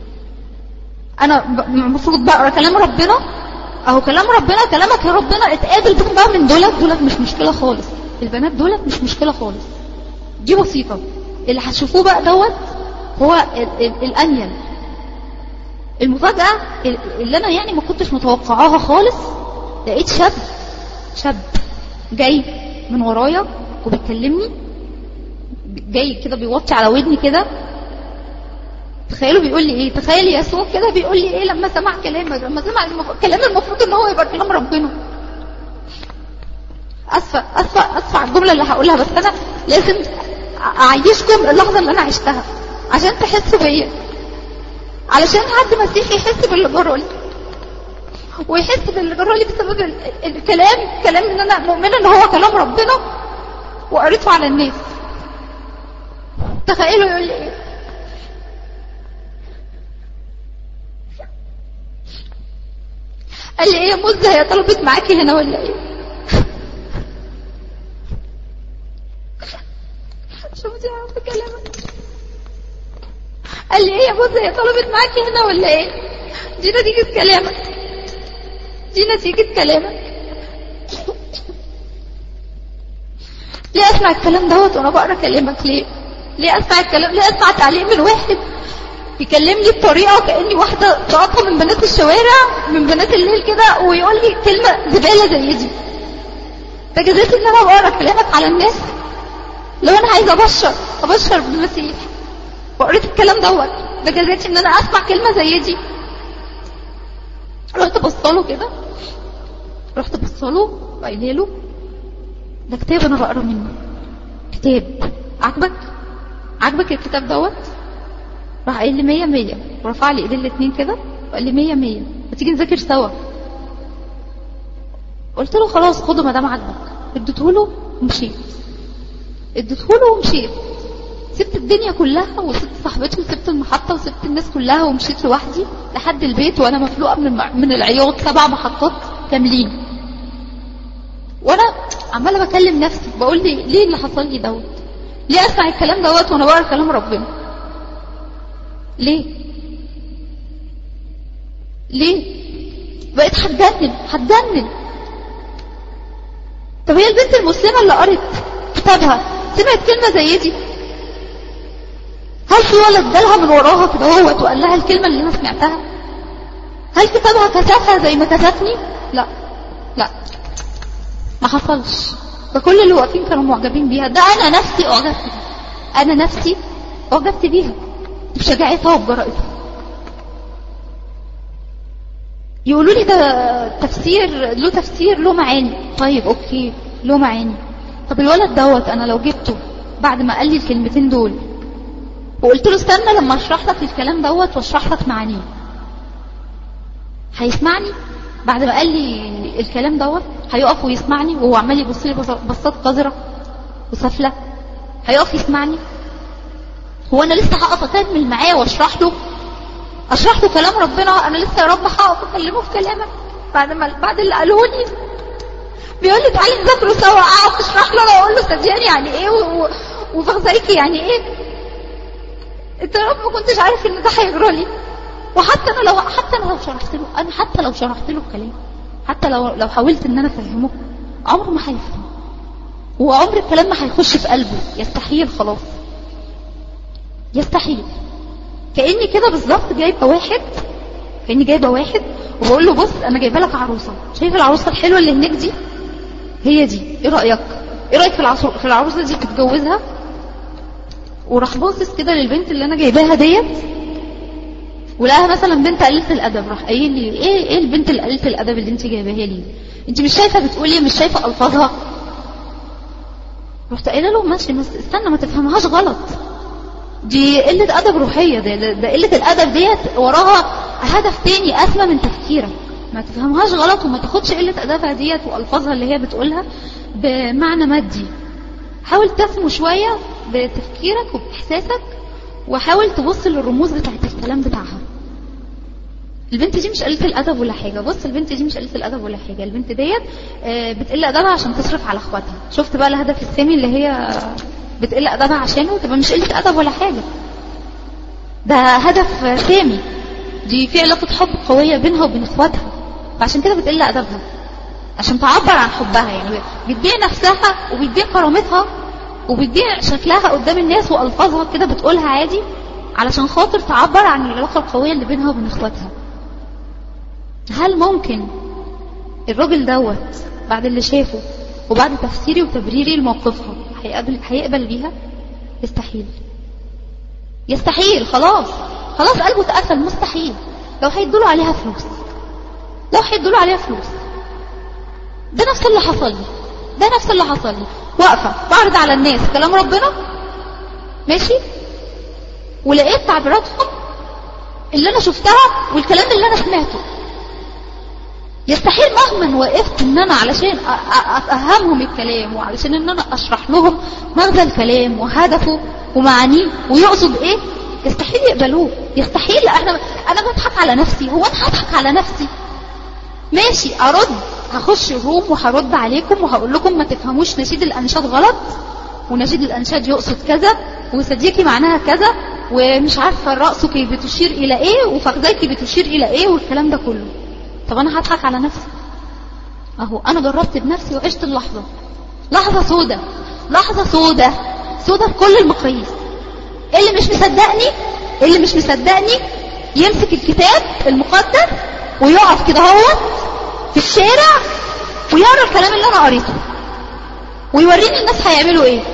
C: أنا المفروض بقرأ كلام ربنا، أهو كلام ربنا، كلامك يا ربنا، اتقابل بهم بقى من دولت مش مشكلة خالص، البنات دولت مش مشكلة خالص، دي بسيطة. اللي هتشوفوه بقى دوت هو الأنيل. المفاجأة اللي أنا يعني ما كنتش متوقعاها خالص، لقيت شاب جاي من ورايا وبيكلمني، جاي كده بيوطي على ودني كده. تخيلوا بيقول لي ايه؟ تخيل يسوع كده بيقول لي ايه لما سمع كلامك، لما سمع كلام المفروض ان هو يبقى كلام ربنا. اسفة على الجملة اللي هقولها، بس انا لازم اعيشكم اللحظة اللي انا عشتها عشان تحسوا بيا، علشان حد مسيحي يحس باللي جرالي ويحس باللي جرالي بسبب كلام ان انا مؤمنة ان هو كلام ربنا وقريته على الناس. تخيلوا يقول لي ايه؟ قال لي ايه يا مزة، هي طلبت معاكي هنا ولا ايه؟ شفتي يا عم كلامك؟ قال لي ايه يا مزة، هي طلبت معاكي هنا ولا ايه؟ دي نتيجة كلامك. ليه اسمع الكلام دوت وانا بقرا كلامك؟ ليه اسمع الكلام؟ ليه اسمع تعليق من واحد يكلمني بطريقه كاني واحده طاقه من بنات الشوارع، من بنات الليل كده، ويقول لي كلمه زباله زي دي؟ ده جزيت ان انا بقرا كلامك على الناس. لو انا عايزه ابشر بالمسيح وقريت الكلام دوت، ده جزيت ان انا اسمع كلمه زي دي. رحت بصله كده، وقايله له ده كتاب انا بقرا منه، كتاب عجبك الكتاب دوت؟ راح قال لي 100 ورفع لي ايدين الاثنين كده وقال لي 100 وتيجي نذاكر سوا. قلت له خلاص خده ما دام عجبك. اديته له ومشيت، سبت الدنيا كلها وسبت صاحبتي وسبت المحطة وسبت الناس كلها ومشيت لوحدي لحد البيت وانا مفلوقة من العياط. 7 محطات كاملين وانا عمالة بكلم نفسي بقول لي ليه اللي حصل لي دوت؟ ليه اسمع الكلام دوت وانا بقرا كلام ربنا؟ ليه بقيت هتجنن. طب هي البنت المسلمة اللي قرت كتابها سمعت كلمة زي دي؟ هل في ولد جالها من وراها كده هو وقال لها الكلمة اللي انا سمعتها؟ هل كتابها كسفها زي ما كسفني؟ لا ما حصلش. فكل اللي واقفين كانوا معجبين بيها. ده انا نفسي اعجبت بيها بشجاعتها وبجرأتها. يقولوا لي ده تفسير له تفسير له معاني. طيب اوكي له معاني. طب الولد دوت انا لو جبته بعد ما قال لي الكلمتين دول وقلت له استنى لما اشرح لك الكلام دوت واشرح لك معانيه، هيسمعني؟ بعد ما قال لي الكلام دوت هيقف ويسمعني وهو عمال يبص لي بصات قذره وسفله؟ هيقف يسمعني؟ هو انا لسه هقف اكمل معاه واشرح له كلام ربنا؟ انا لسه يا رب هقف اكلمه في كلامك بعد اللي قاله لي؟ بيقول لي تعالي نذاكروا سوا، اقعد اشرح له انا اقول له صدقني يعني ايه وفخزيكي يعني ايه؟ انت يا رب ما كنتش عارف ان ده هيجرى لي. وحتى انا لو شرحت له الكلام، حتى لو حاولت ان انا افهمه عمره ما هيفهم، وعمر الكلام ما هيخش في قلبه. يستحيل، خلاص يستحيل. كأني كده بالظبط جايبه واحد وبقول له بص انا جايبه لك عروسه، شايف العروسه الحلوه اللي هناك دي؟ هي دي، ايه رايك في العروسه دي تتجوزها؟ وراح باصص كده للبنت اللي انا جايباها ديت ولقاها مثلا بنت قليله الادب، راح قايل لي ايه البنت اللي قليله الادب اللي انت جايباها لي؟ انت مش شايفه بتقولي؟ مش شايفه الفاظها؟ رحت قايله له ماشي بس استنى ما تفهمهاش غلط، دي قله ادب روحيه، ده قله الادب ديت وراها هدف تاني اسمى من تفكيرك. ما تفهمهاش غلط وما تاخدش قله ادبها ديت والفاظها اللي هي بتقولها بمعنى مادي. حاول تفهم شويه بتفكيرك وباحساسك، وحاول تبص للرموز بتاعت الكلام بتاعها. البنت دي مش قلة الادب ولا حاجه، بص البنت دي مش قلة الادب ولا حاجه، البنت ديت بتقل ادبها عشان تصرف على اخواتها. شفت بقى الهدف السامي اللي هي بتقل ادبها عشانه؟ تبقى مش قلة ادب ولا حاجه، ده هدف سامي، دي في علاقه حب قويه بينها وبين اخواتها، فعشان كده بتقل ادبها عشان تعبر عن حبها. يعني بتبيع نفسها وبتبيع كرامتها وبتبيع شكلها قدام الناس والفاظها كده بتقولها عادي علشان خاطر تعبر عن العلاقه القويه اللي بينها وبين اخواتها. هل ممكن الراجل دوت بعد اللي شافه وبعد تفسيري وتبريري لموقفها هيقبل بيها؟ يستحيل. خلاص قلبه اتقفل، مستحيل. لو هيدولوا عليها فلوس ده نفس اللي حصل لي. واقفه بعرض على الناس كلام ربنا ماشي، ولقيت تعبيراتهم اللي انا شفتها والكلام اللي انا سمعته. يستحيل مهما وقفت ان انا علشان افهمهم الكلام وعلشان ان انا اشرح لهم مغزى الكلام وهدفه ومعانيه ويقصد ايه، يستحيل يقبلوه. يستحيل. انا بضحك على نفسي. هو انا هضحك على نفسي؟ ماشي ارد، هخش الروم وهرد عليكم وهقول لكم ما تفهموش نشيد الانشاد غلط، ونشيد الانشاد يقصد كذا، وصديقي معناها كذا، ومش عارفه راسك بتشير الى ايه وفخذيك بتشير الى ايه والكلام ده كله. طب انا هضحك على نفسي؟ اهو انا جربت بنفسي وعشت اللحظه، لحظه سودة بكل المقاييس. اللي مش مصدقني يمسك الكتاب المقدس ويقف كده هو في الشارع ويقرا الكلام اللي انا قريته ويوريني الناس هيعملوا ايه،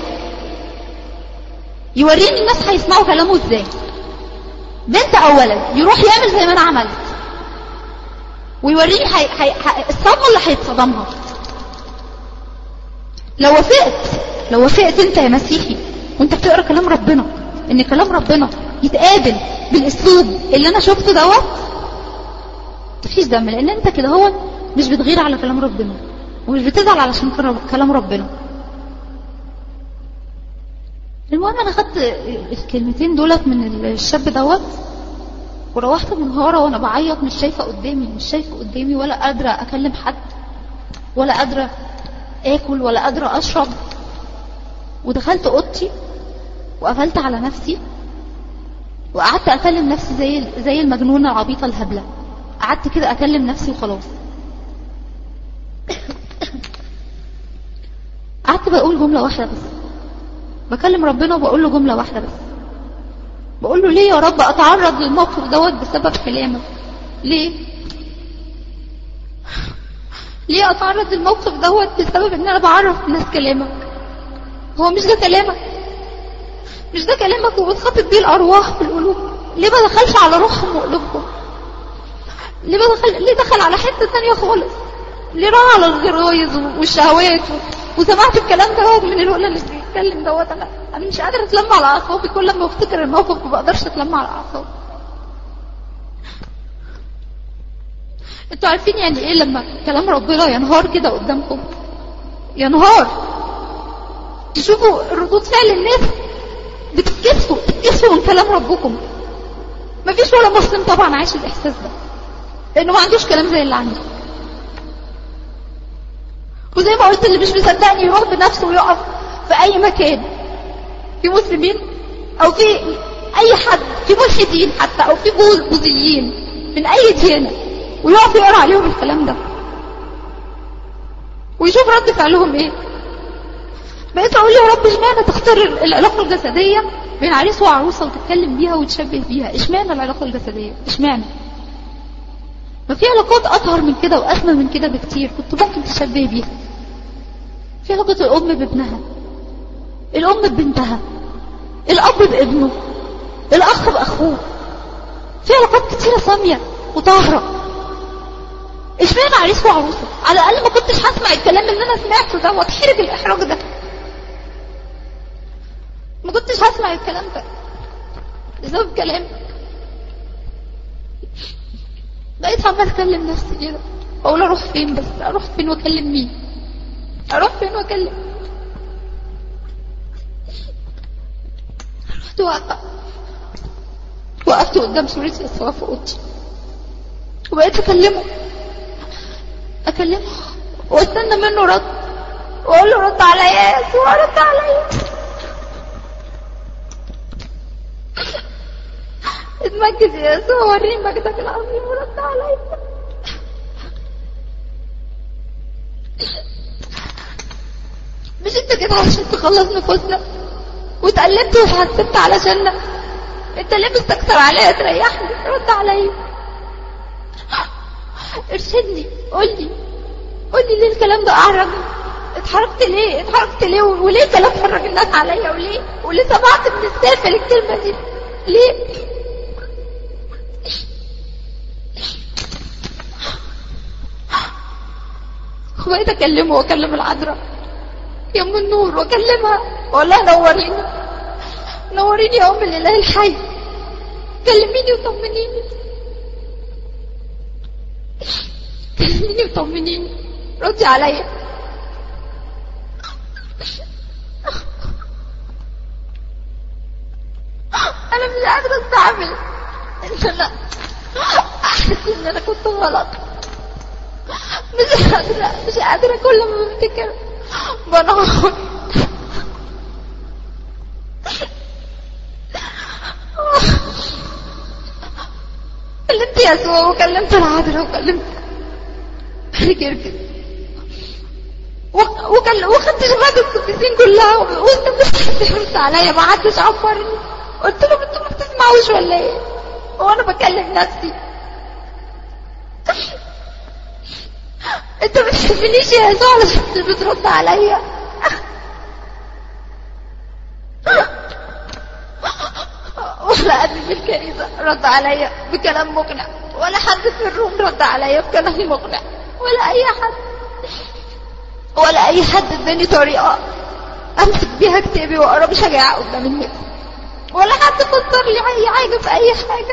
C: يوريني الناس هيسمعوا كلامه ازاي. بنت اولا يروح يعمل زي ما انا عملت ويوريني الصدمه اللي هيتصدمها. لو وافقت انت يا مسيحي وانت بتقرا كلام ربنا ان كلام ربنا يتقابل بالاسلوب اللي انا شفته دوت، مفيش دم، لان انت كده هو مش بتغير على كلام ربنا ومش بتزعل علشان كلام ربنا. المهم انا خدت الكلمتين دولت من الشاب دوت وروحت منهارة وانا بعيط، مش شايفة قدامي ولا قادرة اكلم حد ولا قادرة اكل ولا قادرة اشرب. ودخلت اوضتي وقفلت على نفسي وقعدت اكلم نفسي زي المجنونة العبيطة الهبلة. قعدت كده اكلم نفسي وخلاص. قعدت بقول جملة واحدة بس، بكلم ربنا وبقول له جملة واحدة بس، بقول له ليه يا رب اتعرض للموقف دوت بسبب كلامك؟ ليه اتعرض للموقف دوت بسبب ان انا بعرف الناس كلامك؟ هو مش ده كلامك وبتخاطب بيه الارواح والقلوب؟ ليه ما دخلش على روحهم وقلوبهم؟ ليه دخل على حتة تانية خالص؟ ليه راح على الغرايز والشهوات وسمعت الكلام ده من الولد اللي بيتكلم دوت. انا مش قادرة اتلم على اعصابي، كل ما افتكر الموقف ما بقدرش اتلم على اعصابي. انتوا عارفين يعني ايه لما كلام ربنا ينهار كده قدامكم؟ ينهار، تشوفوا ردود فعل الناس بتتكسفوا من كلام ربكم. مفيش ولا مسلم طبعا عايش الاحساس ده، لانه ما عندوش كلام زي اللي عندي. وزي ما قلت، اللي مش مصدقني يروح بنفسه ويقف في اي مكان في مسلمين او في اي حد، في ملحدين حتى او في بوذيين من اي ديانه، ويقف يقرا عليهم الكلام ده ويشوف رد فعلهم ايه. بقيت اقول يا رب اشمعنى تختار العلاقه الجسديه بين عريس وعروسه وتتكلم بيها وتشبه بيها؟ اشمعنى العلاقه الجسديه؟ اشمعنى؟ ما في علاقات اطهر من كده واسمى من كده بكتير كنت ممكن تشبه بيها. في علاقه الام بابنها، الام ببنتها، الاب بابنه، الاخ باخوه. في علاقات كتيره ساميه وطاهره. اشمعنى عريس وعروسه؟ على الاقل ما كنتش هسمع الكلام اللي انا سمعته ده واتحرج الاحراج ده. ما كنتش هسمع الكلام ده بسبب كلام. بقيت عمال اكلم نفسي كده، اقول اروح فين؟ بس اروح فين واكلم مين؟ اروح فين واكلم؟ رحت وقفت قدام سورة يسوع في اوضتي وبقيت اكلمه واستنى منه رد، واقول له رد عليا يا يسوع، رد عليا. اتمجد يا يسوع، وريني مجدك العظيم ورد عليا. مش انت كده عشان تخلص نفوسنا واتقلبت واتحسبت علشاننا؟ انت ليه مستكتر عليا تريحني؟ رد عليا، ارشدني، قولي ليه الكلام ده اعرجني؟ اتحركت ليه وليه كلام فرج الناس عليا؟ وليه سمعت من السافل الكلمه دي؟ ليه؟ وبقيت اكلمه واكلم العذراء يا ام النور، واكلمها واقول لها نوريني يا ام الاله الحي، كلميني وطمنيني، ردي عليا. انا مش قادره استحمل ان انا احس ان انا كنت غلط. مش قادره كل ما بفتكر بنهار. كلمت يسوع وكلمت العذراء وكلمت رجل وخدت شهادة القديسين كلها، وانت مش رد عليا، ما حدش عبرني. قلت لهم انتوا ما بتسمعوش ولا ايه؟ وانا بكلم نفسي. انت ما بتحبنيش يا يسوع علشان مش بترد عليا. ولا قد في الكنيسة رد عليا بكلام مقنع، ولا حد في الروم رد عليا بكلام مقنع، ولا اي حد اداني طريقة امسك بيها كتابي واقرا بشجاعة قدام الناس، ولا حد فسر لي اي حاجة في اي حاجة.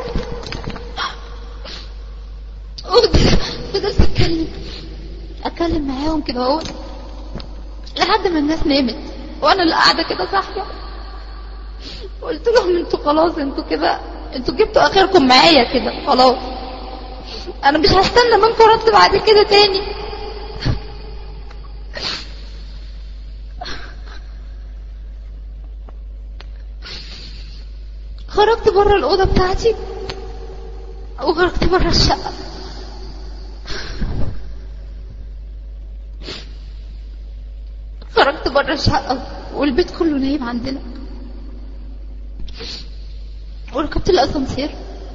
C: فضلت اتكلم معاهم كده اهو لحد ما الناس نامت وانا اللي قاعدة كده صاحية. قلت لهم انتوا خلاص، انتوا جبتوا اخركم معايا كده خلاص، انا مش هستنى منكم رد بعد كده تاني. خرجت بره الأوضة بتاعتي وخرجت بره الشقة. خرجت بره الشقة والبيت كله نايم عندنا، وركبت الأسانسير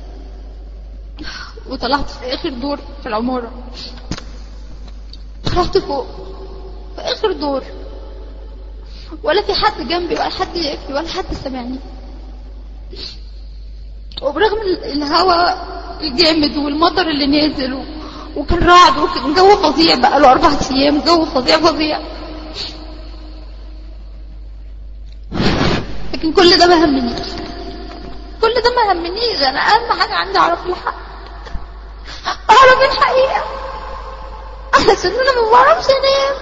C: وطلعت في آخر دور في العمارة. طلعت فوق في آخر دور، ولا في حد جنبي ولا حد يقفلي ولا حد سمعني. وبرغم الهواء الجامد والمطر اللي نازل وكان رعد وكان جو فظيع، بقى له 4 أيام جو فظيع فظيع. لكن كل ده ما همنيش، كل ده ما همنيش. انا اهم حاجه عندي اعرف الحق، اعرف الحقيقه، علشان انا ما بعرفش انام.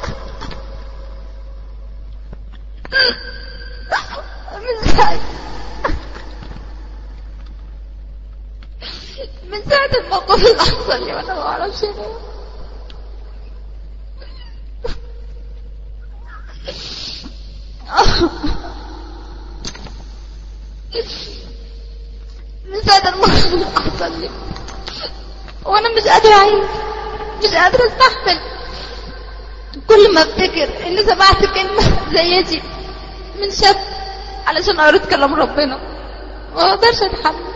C: من ساعة الموقف اللي حصل لي وانا ما بعرفش انام. من ساعة الموقف اللي حصل لي وانا مش قادرة اعيش، مش قادرة استحمل. كل ما افتكر اني سمعت كلمة زي دي من شاب علشان قريت كلام ربنا ما اقدرش اتحمل.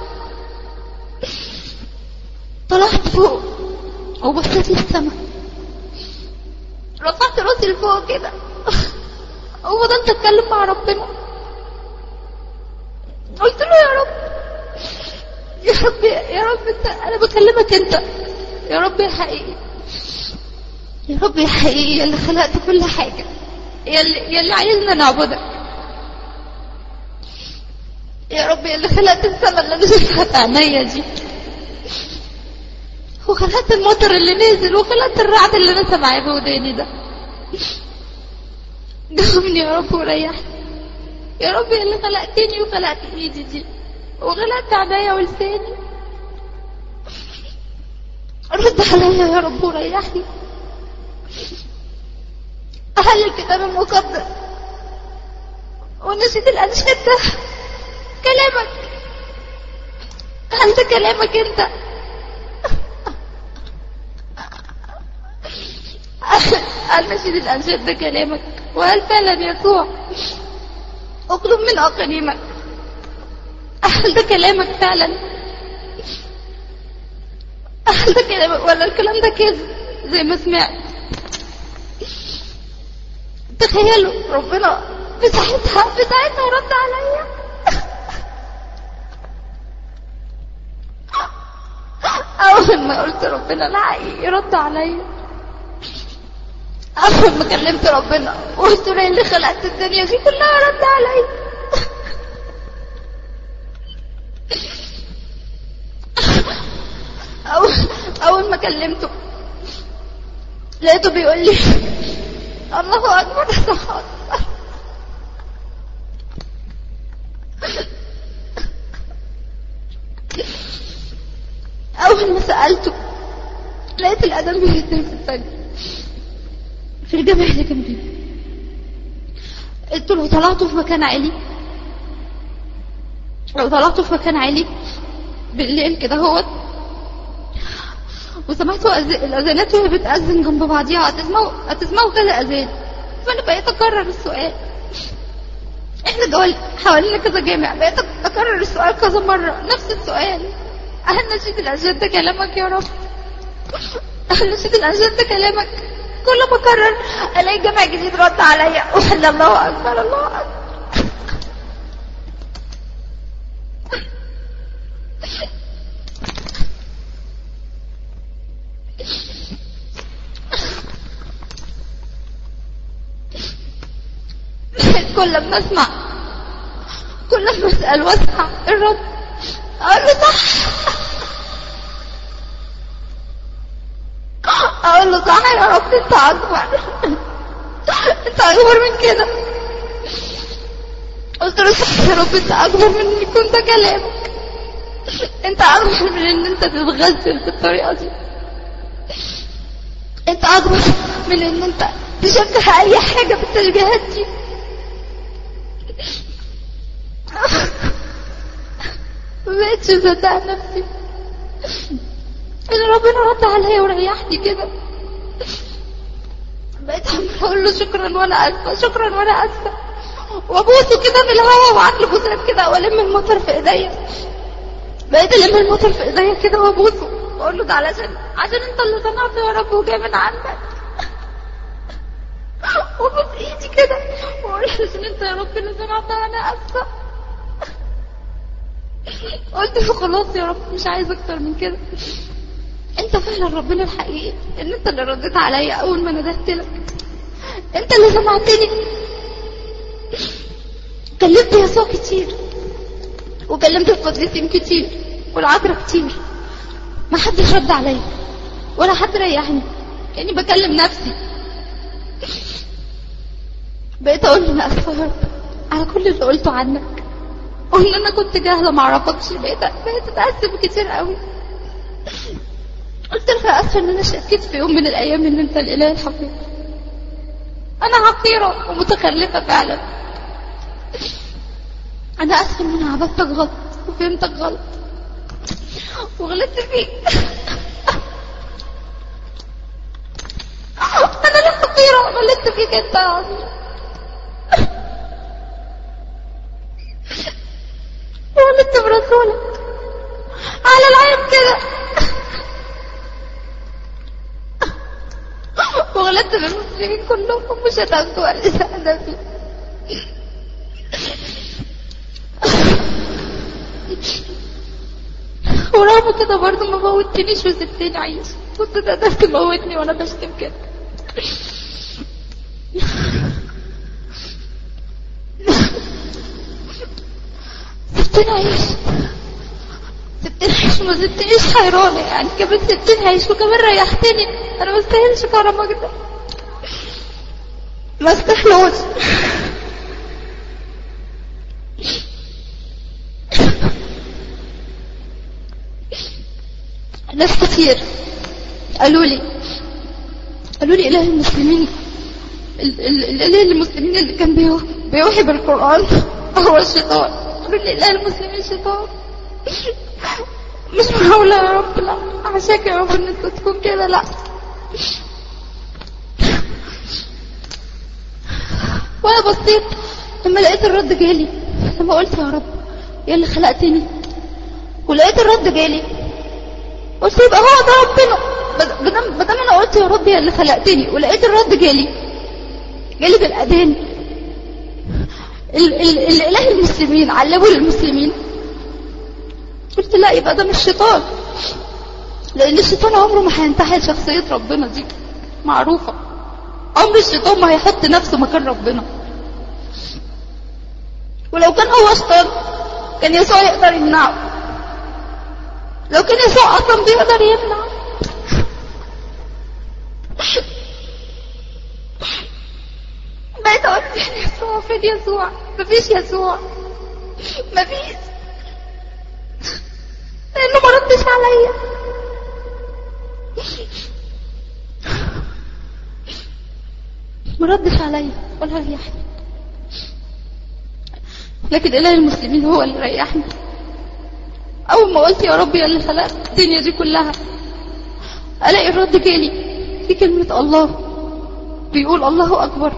C: طلعت فوق وبصيت للسما، رفعت راسي لفوق كده وفضلت اتكلم مع ربنا. قلت له يا رب، يا رب، يا رب، انت، انا بكلمك انت يا رب يا حقيقي، يا رب يا حقيقي، يا اللي خلقت كل حاجة، يا اللي عايزنا نعبدك يا رب، يا اللي خلقت السما اللي انا شايفها في عينيا دي، وخلقت المطر اللي نازل، وخلقت الرعد اللي انا سامعاه بوداني ده. جاوبني يا رب وريحني يا رب، يا اللي خلقتني وخلقت ايدي دي وخلقت عينيا ولساني. رد عليا يا رب وريحني. هل الكتاب المقدس ونشيد الأنشاد ده كلامك؟ هل ده كلامك انت؟ هل نشيد الأنشاد ده كلامك؟ وهل فعلا يسوع اطلب من أقريمك؟ هل ده كلامك فعلا؟ هل ده كلامك ولا الكلام ده كذب زي ما سمعت؟ تخيلوا ربنا بساعتها رد عليا. اول ما قلت ربنا الحقيقي رد عليا، اول ما كلمت ربنا وقلت له اللي خلقت الدنيا دي كلها رد عليا. اول ما كلمته لقيته بيقول لي الله اكبر الله اكبر. اول ما سألته لقيت الاذان بيهتم في الفجر في الجامع اللي جنبي. قلت له طلعته في مكان عالي، لو طلعته في مكان عالي بالليل كده هو وسمعتوا الاذانات وهي بتأذن جنب بعضيها، هتسمعوا كذا اذان. فانا بقيت اكرر السؤال، احنا حوالينا كذا جامع، بقيت اكرر السؤال كذا مرة، نفس السؤال. هل نشيد الانشاد ده كلامك يا رب؟ هل نشيد الانشاد ده كلامك؟ كل ما اكرر الاقي جامع جديد رد عليا وقال الله اكبر الله اكبر. كل ما اسمع، كل ما اسال واسمع الرد اقول له صح، اقول له صح يا رب، انت اكبر، انت اكبر من كده. قلت له صح يا رب، انت اكبر من ان يكون ده كلامك، انت اكبر من ان انت تتغزل بالطريقه دي، انت اكبر من ان انت تشجع اي حاجه بالتشجيعات دي. مبقتش مصدق نفسي ان ربنا رد عليا وريحني كده. بقيت عمال اقول له شكرا وانا اسفه، شكرا وانا اسفه، وابوسه كده من الهوا وعقل بوسات كده، والم المطر في ايديا. بقيت الم المطر في ايديا كده وابوسه واقول له ده عشان انت اللي صنعته يا رب وجاي من عندك. وابوس ايدي كده واقول له عشان انت يا رب اللي صنعتها، انا اسفه. قلت له خلاص يا رب مش عايز اكتر من كده، انت فعلا ربنا الحقيقي، ان انت اللي رديت عليا اول ما ندهت لك، انت اللي سمعتني. كلمت يسوع كتير وكلمت القديسين كتير والعذراء كتير، ما حدش رد عليا ولا حد ريحني، كأني بكلم نفسي. بقيت اقول له انا اسفه يا رب على كل اللي قلته عنك، وان انا كنت جاهله ما اعرفكش. بقيت اتاسف كتير قوي. قلت لها اسفه ان انا شكيت في يوم من الايام ان انت الاله الحقيقي. انا حقيره ومتخلفه فعلا. انا اسفه ان انا عبدتك غلط وفهمتك غلط وغلطت فيك. انا اللي حقيره غلطت فيك انت يا عظيم، وغلطت برسولك على العين كده، وغلطت بالمسلمين كلهم وشتمت وقلت هدفي. ورغم كده برضه ما موتنيش وسبتني عايش. كنت تقدر تموتني وانا بشتم كده. سبتني عايش، سبتني عايش وما سبتنيش حيرانة يعني، كمان سبتني عايش وكمان ريحتني. انا ما استاهلش كرمك ده، ما استاهلوش. ناس كتير قالوا لي اله المسلمين، الاله المسلمين اللي كان بيوحي بالقرآن هو الشيطان. قالوا لي اله المسلمين شيطان. مش معقولة يا رب، لا عشاك يا رب ان انت تكون كده، لا. وانا بصيت لما لقيت الرد جالي، لما قلت يا رب يا اللي خلقتني، ولقيت الرد جالي، قلت يبقى هو ده ربنا. بدل انا قلت يا رب يا اللي خلقتني ولقيت الرد جالي بالاذان. الاله المسلمين علموا للمسلمين. قلت لا، يبقى ده مش شيطان، لان الشيطان عمره ما هينتحل شخصية ربنا، دي معروفة. عمر الشيطان ما هيحط نفسه مكان ربنا. ولو كان هو شيطان كان يسوع يقدر يمنعه. لو كان يسوع اصلا بيقدر يمنع، بقيت اقول فين يسوع، فين يسوع؟ مفيش يسوع، مفيش، لانه ما ردش عليا. ما ردش عليا ولا ريحني. لكن اله المسلمين هو اللي ريحني. اول ما قلت يا رب يا اللي خلقت الدنيا دي كلها، الاقي الرد جالي في كلمة الله، بيقول الله اكبر.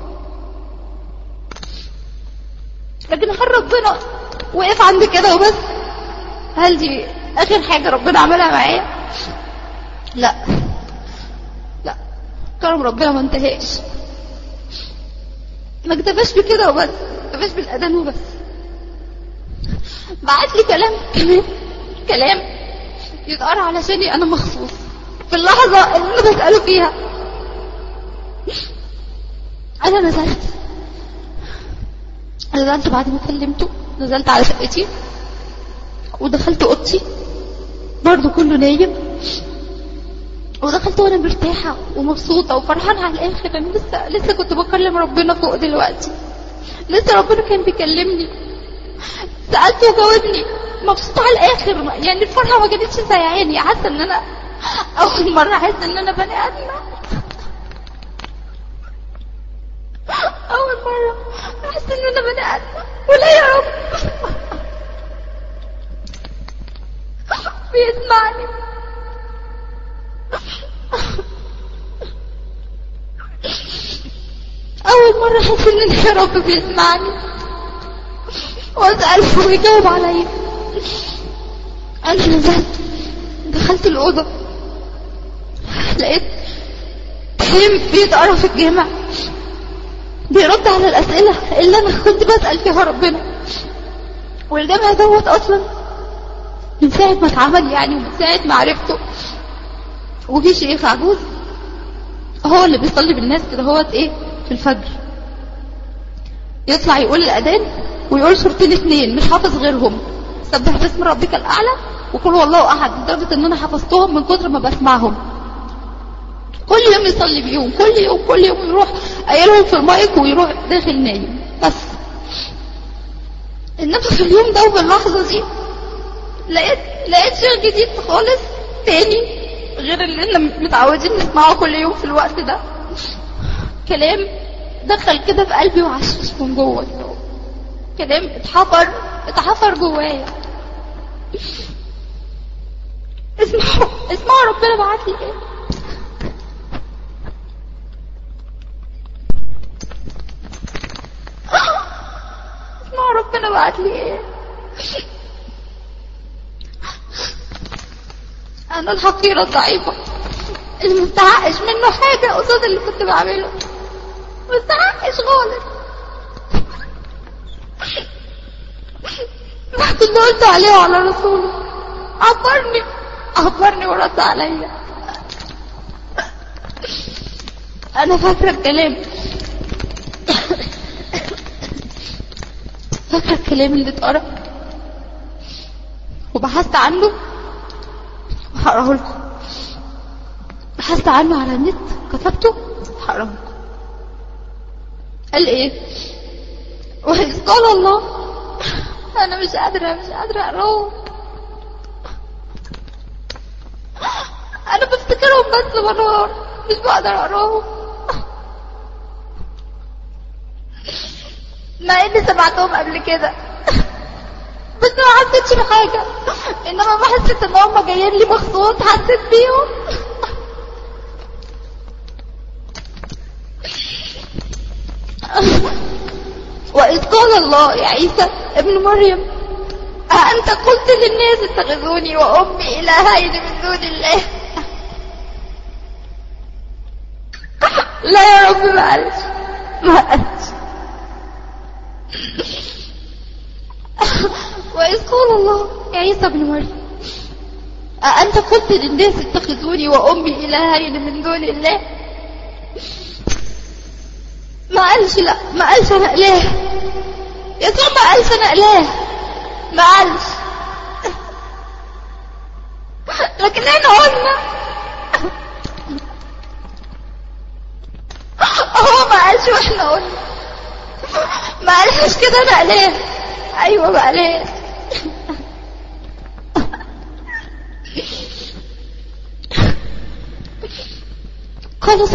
C: لكن هل ربنا وقف عند كده وبس؟ هل دي اخر حاجة ربنا عملها معايا؟ لا لا، كرم ربنا ما انتهاش. ما اكتفاش بكده وبس، ما اكتفاش بالاذان وبس، بعت لي كلام كمان، كلام يتقرا علشاني انا مخصوص في اللحظة اللي انا بسأله فيها. انا نزلت بعد ما كلمته، نزلت على شقتي ودخلت اوضتي، برضو كله نايم، ودخلت وانا مرتاحة ومبسوطة وفرحانة على الاخر. انا لسه كنت بكلم ربنا فوق دلوقتي، لسه ربنا كان بيكلمني، سألته وجاوبني، مبسوطة على الاخر. يعني الفرحة ما كانتش زي عيني، حاسة ان انا اول مرة احس ان انا بني ادمة، اول مرة احس ان انا بني ادمة. ولا يا رب بيسمعني. اول مرة احس ان يا رب بيسمعني واسأله ويجاوب عليا. انا نزلت دخلت الأوضة، لقيت حلم بيتقرا في الجامع بيرد على الأسئلة اللي أنا كنت بسأل فيها ربنا. والجامع دوت أصلا من ساعة ما اتعمل يعني، ومن ساعة ما عرفته. وفي شيخ عجوز هو اللي بيصلي بالناس كده هوت ايه في الفجر، يطلع يقول الأذان ويقول سورتين 2 مش حافظ غيرهم، سبح باسم ربك الأعلى وقل هو الله أحد، لدرجة ان انا حفظتهم من كتر ما بسمعهم. كل يوم يصلي بيهم، كل يوم يروح قايلهم في المايك ويروح داخل نايم. بس انما في اليوم ده وفي اللحظة دي لقيت شيء جديد خالص تاني غير اللي احنا متعودين نسمعه كل يوم في الوقت ده. كلام دخل كده في قلبي وعشش من جوه، كلام اتحفر جوايا. اسمعوا ربنا بعت لي ايه. اسمعوا ربنا بعت لي ايه. انا الحقيرة الضعيفة اللي مستحقش منه حاجة قصاد اللي كنت بعمله، مستحقش خالص. بعد اللي قلت عليه وعلى رسوله عبرني ورد عليا. انا فاكرة الكلام، فاكرة الكلام اللي اتقرأ وبحثت عنه وهقراه لكم. بحثت عنه على النت، كتبته هقراه لكم. قال ايه؟ وإذ قال الله، انا مش قادرة اقراه، انا بفتكرهم بس منار، مش بقدر اقراهم، مع اني سمعتهم قبل كده بس ما حسيتش بحاجة. انما ما حسيت ان هم جايين لي مخصوص، حسيت بيهم. وإذ قال الله يا عيسى ابن مريم أأنت قلت للناس اتخذوني وأمي إلهين من دون الله؟ لا يا رب ما قالش. وإذ قال الله يا عيسى ابن مريم أأنت قلت للناس اتخذوني وأمي إلهين من دون الله؟ ما قالش، لا ما قالش أنا إله. يسوع ما قالش أنا إله، ما قالش. لكن احنا قلنا هو ما قالش واحنا قلنا. ما قالش كده أنا إله. أيوة ما قالش. قال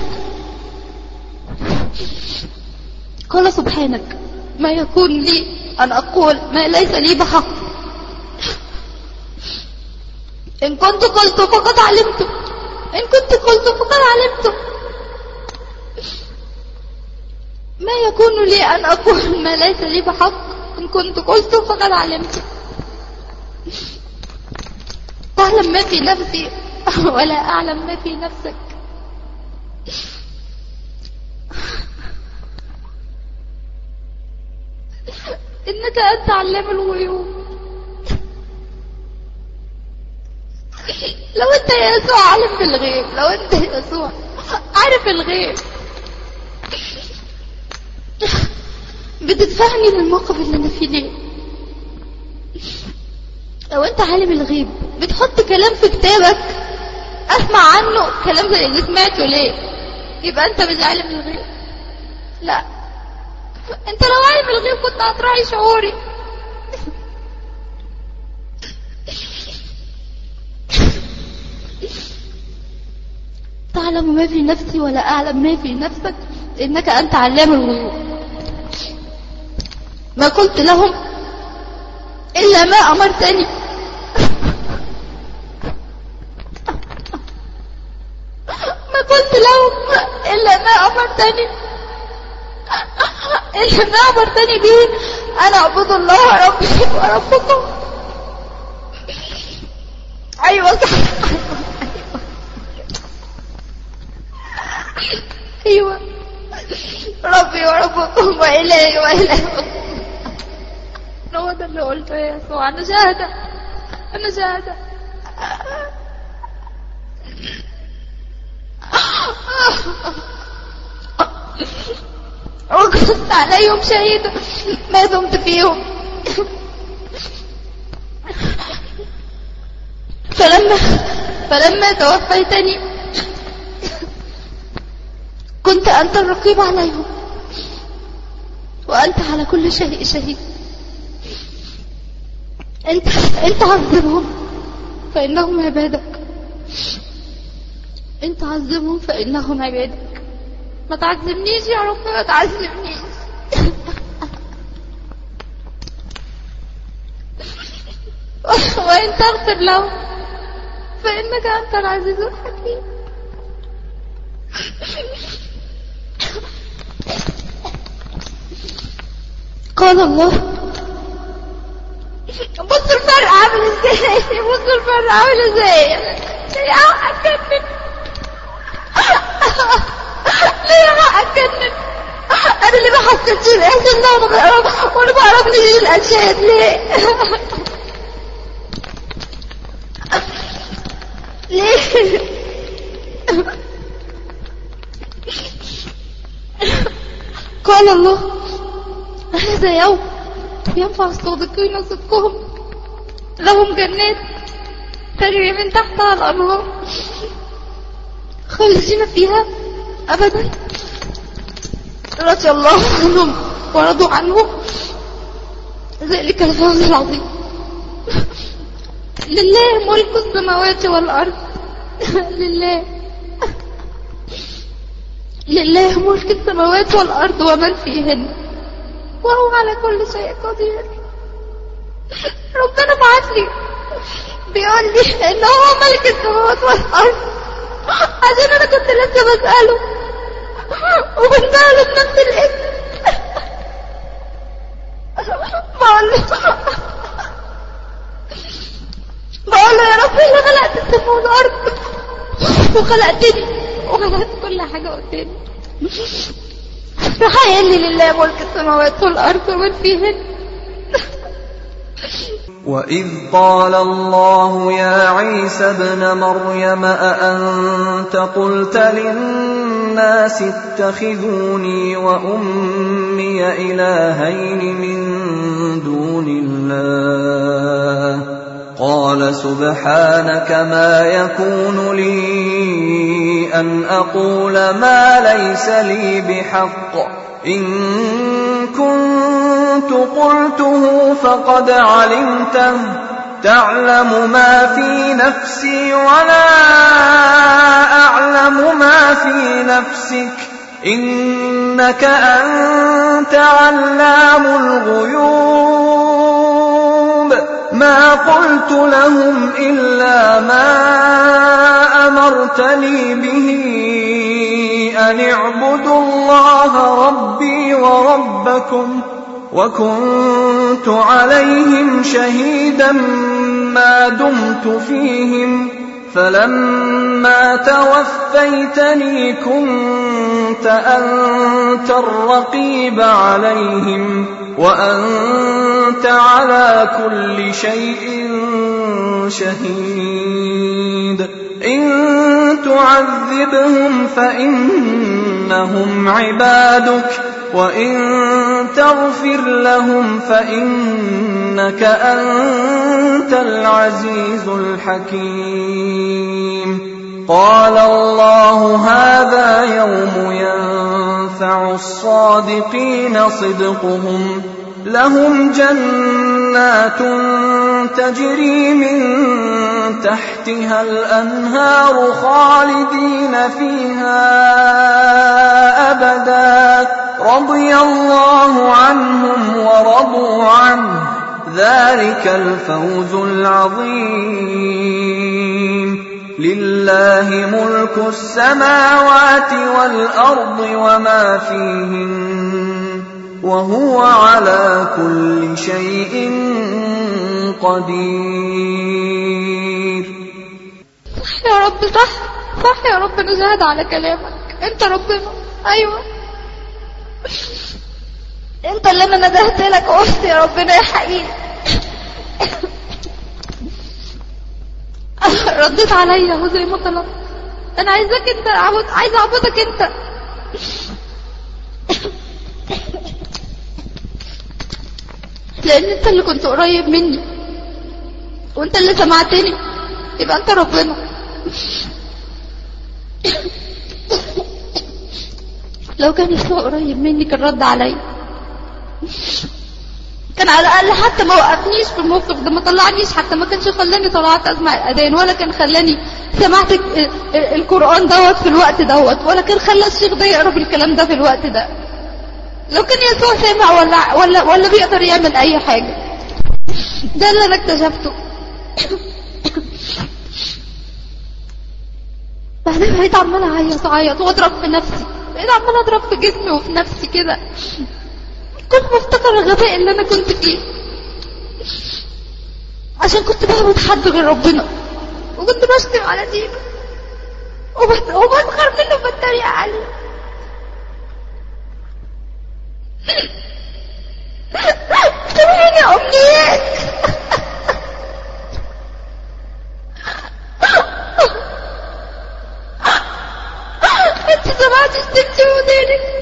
C: سبحانك ما يكون لي أن أقول ما ليس لي بحق، إن كنت قلت فقد علمت، ما يكون لي أن أقول ما ليس لي بحق، إن كنت قلت فقد علمت. تعلم ما في نفسي ولا أعلم ما في نفسك. إنك أنت علام الغيوب. لو أنت يا يسوع عالم بالغيب، لو أنت يا يسوع عارف الغيب، بتدفعني للموقف اللي أنا فيه ليه؟ لو أنت عالم الغيب بتحط كلام في كتابك أسمع عنه كلام زي اللي سمعته ليه؟ يبقى أنت مش عالم الغيب. لا، انت لو عالم الغيب كنت هتراعي شعوري. تعلم ما في نفسي ولا أعلم ما في نفسك، إنك أنت علام الغيوب. ما قلت لهم إلا ما أمرتني. ما قلت لهم إلا ما أمرتني به أنا أعبد الله ربي وربكم. أيوة صح. أيوة ربي وربكم وإلهي وإلهكم. هو ده اللي قلته يا يسوع. أنا شاهدة أنا شهادة. وكنت عليهم شهيدة ما دمت فيهم. فلما توفيتني كنت أنت الرقيب عليهم، وأنت على كل شيء شهيد. أنت عذبهم فإنهم عبادك، أنت عذبهم فإنهم عبادك. ما تعذبنيش يا رب، ما تعذبنيش. وإن تغفر لهم فإنك أنت العزيز الحكيم. قال الله، بص الفرق عامل ازاي، بص الفرق عامل ازاي. ليه هأكنن، ليه هأكنن؟ أنا اللي ما حسيتش الإحساس ده وأنا بعرف ليه الأنشاد ليه؟ ليه؟ قال الله، هذا يوم ينفع الصادقين صدقهم، لهم جنات تجري من تحتها الأنهار خالدين فيها أبدا، رضي الله عنهم ورضوا عنه، ذلك الفوز العظيم. لله ملك السماوات والأرض. لله ملك السماوات والأرض ومن فيهن، وهو على كل شيء قدير. ربنا بعتلي بيقول لي ان هو ملك السماوات والأرض، عشان انا كنت لسه بسأله وبنسأله بنفس الاسم. بقول له يا رب اللي خلقت السماء والأرض وخلقتني وخلقت كل حاجة قدامي، راح قال لي لله ملك السماوات والأرض ومن فيهن.
A: وإذ قال الله يا عيسى ابن مريم أأنت قلت للناس اتخذوني وأمي إلهين من دون الله قال سبحانك ما يكون لي أن أقول ما ليس لي بحق، إن كنت قلته فقد علمته، تعلم ما في نفسي ولا أعلم ما في نفسك، إنك أنت علام الغيوب. ما قلت لهم إلا ما أمرتني به أن اعبدوا الله ربي وربكم، وكنت عليهم شهيدا ما دمت فيهم، فلما توفيتني كنت أنت الرقيب عليهم، وأنت على كل شيء شهيد. إن تعذبهم فإنهم عبادك، وإن تغفر لهم فإنك أنت العزيز الحكيم. قال الله هذا يوم ينفع الصادقين صدقهم، لهم جنات تجري من تحتها الأنهار خالدين فيها أبدا، رضي الله عنهم ورضوا عنه، ذلك الفوز العظيم. لله ملك السماوات والأرض وما فيهن، وهو على كل شيء قدير.
C: صح يا رب، صح يا رب، نشهد على كلامك. انت ربنا، ايوه انت اللي انا ندهت لك وقلت يا ربنا يا حقيقي. رديت عليا وزي ما طلبت. انا عايزك انت عايزه اعبدك انت. لان انت اللي كنت قريب مني وانت اللي سمعتني، يبقى انت ربنا. لو كان يسوع قريب مني كان رد عليا، كان على الاقل حتى ما وقفنيش في الموقف ده، ما طلعنيش، حتى ما كانش خلاني طلعت اسمع الاذان، ولا كان خلاني سمعت القران دوت في الوقت دوت، ولا كان خلى الشيخ ده يقرا الكلام ده في الوقت ده. لو كان يسوع سامع ولا بيقدر يعمل اي حاجه. ده اللي انا اكتشفته. بعدين بقيت عماله اعيط واضرب في نفسي، بقيت عماله اضرب في جسمي وفي نفسي كده. كنت بفتكر الغباء اللي انا كنت فيه، عشان كنت بعبد حد غير ربنا، وكنت بشتم على دينه وبسخر منه وبتريق عليه. سامحيني يا امنيات. انت سمعتي اشتمتي ودينك،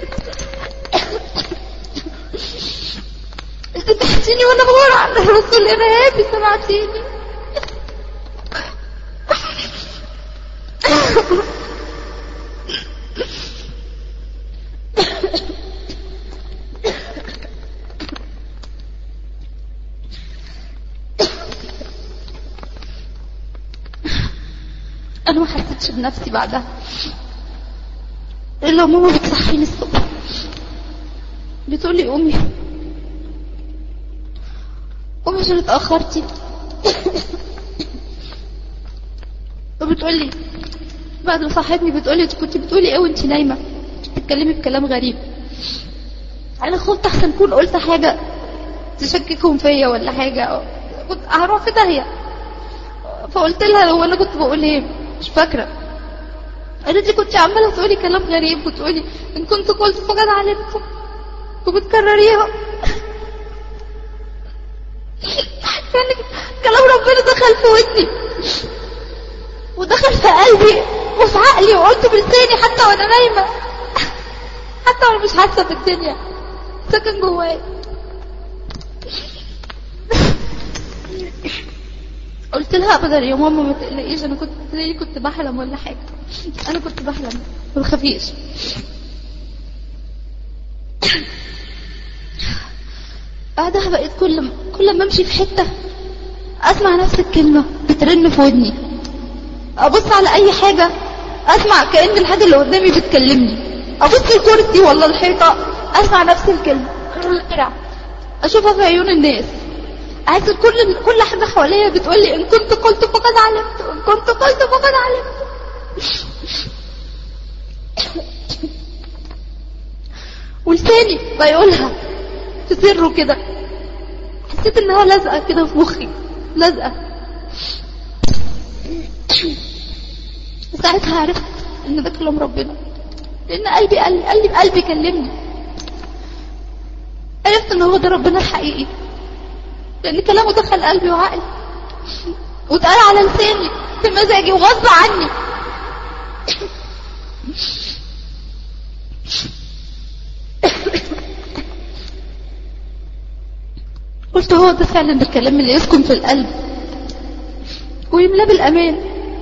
C: سمعتيني وانا بغور على الرسول الارهابي، سمعتيني. انا ما حسيتش بنفسي بعدها الا ماما بتصحيني الصبح بتقولي قومي عشان اتأخرتي. وبتقولي بعد ما صحتني بتقولي كنت بتقولي ايه وانت نايمه، بتتكلمي بكلام غريب. انا خفت احسن اكون قلت حاجه تشككهم فيا ولا حاجه، كنت هروح في داهيه. فقلت لها لو انا كنت بقول ايه مش فاكره. قالت لي كنت عماله تقولي كلام غريب وتقولي ان كنت قلت فقد علمت، وبتكرريها. يعني كلام ربنا دخل في ودني ودخل في قلبي وفي عقلي، وقلت بلساني حتى وانا نايمه، حتى وانا مش حاسه بالدنيا، ساكن جواي. قلت لها ابدا يا ماما ما تقلقيش، انا كنت بحلم ولا حاجه، انا كنت بحلم، ما تخافيش. بعدها بقيت كل ما امشي في حته اسمع نفس الكلمه بترن في ودني، ابص على اي حاجه اسمع كأن الحاجه اللي قدامي بتكلمني، ابص الكرسي ولا الحيطه اسمع نفس الكلمه، اشوفها في عيون الناس، احس كل حاجه حواليا بتقولي ان كنت قلت فقد علمت، ان كنت قلت فقد علمت. ولساني بيقولها في سره كده، حسيت انها لازقه كده في مخي، لازقه. ساعتها عرفت ان ده كلام ربنا، لان قلبي قال لي بقلبي كلمني. عرفت ان هو ده ربنا الحقيقي، لان كلامه دخل قلبي وعقلي واتقال على لساني في مزاجي وغصب عني. قلت هو ده فعلا الكلام اللي يسكن في القلب ويملاه بالامان.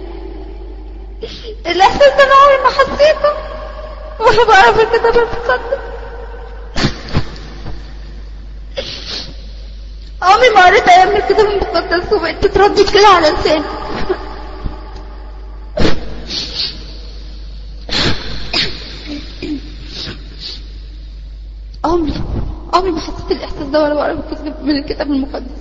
C: الاحساس ده انا عمري ما حسيته وانا بقرا في الكتاب المقدس، عمري ما قريت ايام من الكتاب المقدس وبقيت تتردد كده على لساني. عمري ما حسيت الاحساس ده وانا بقرا من الكتاب المقدس.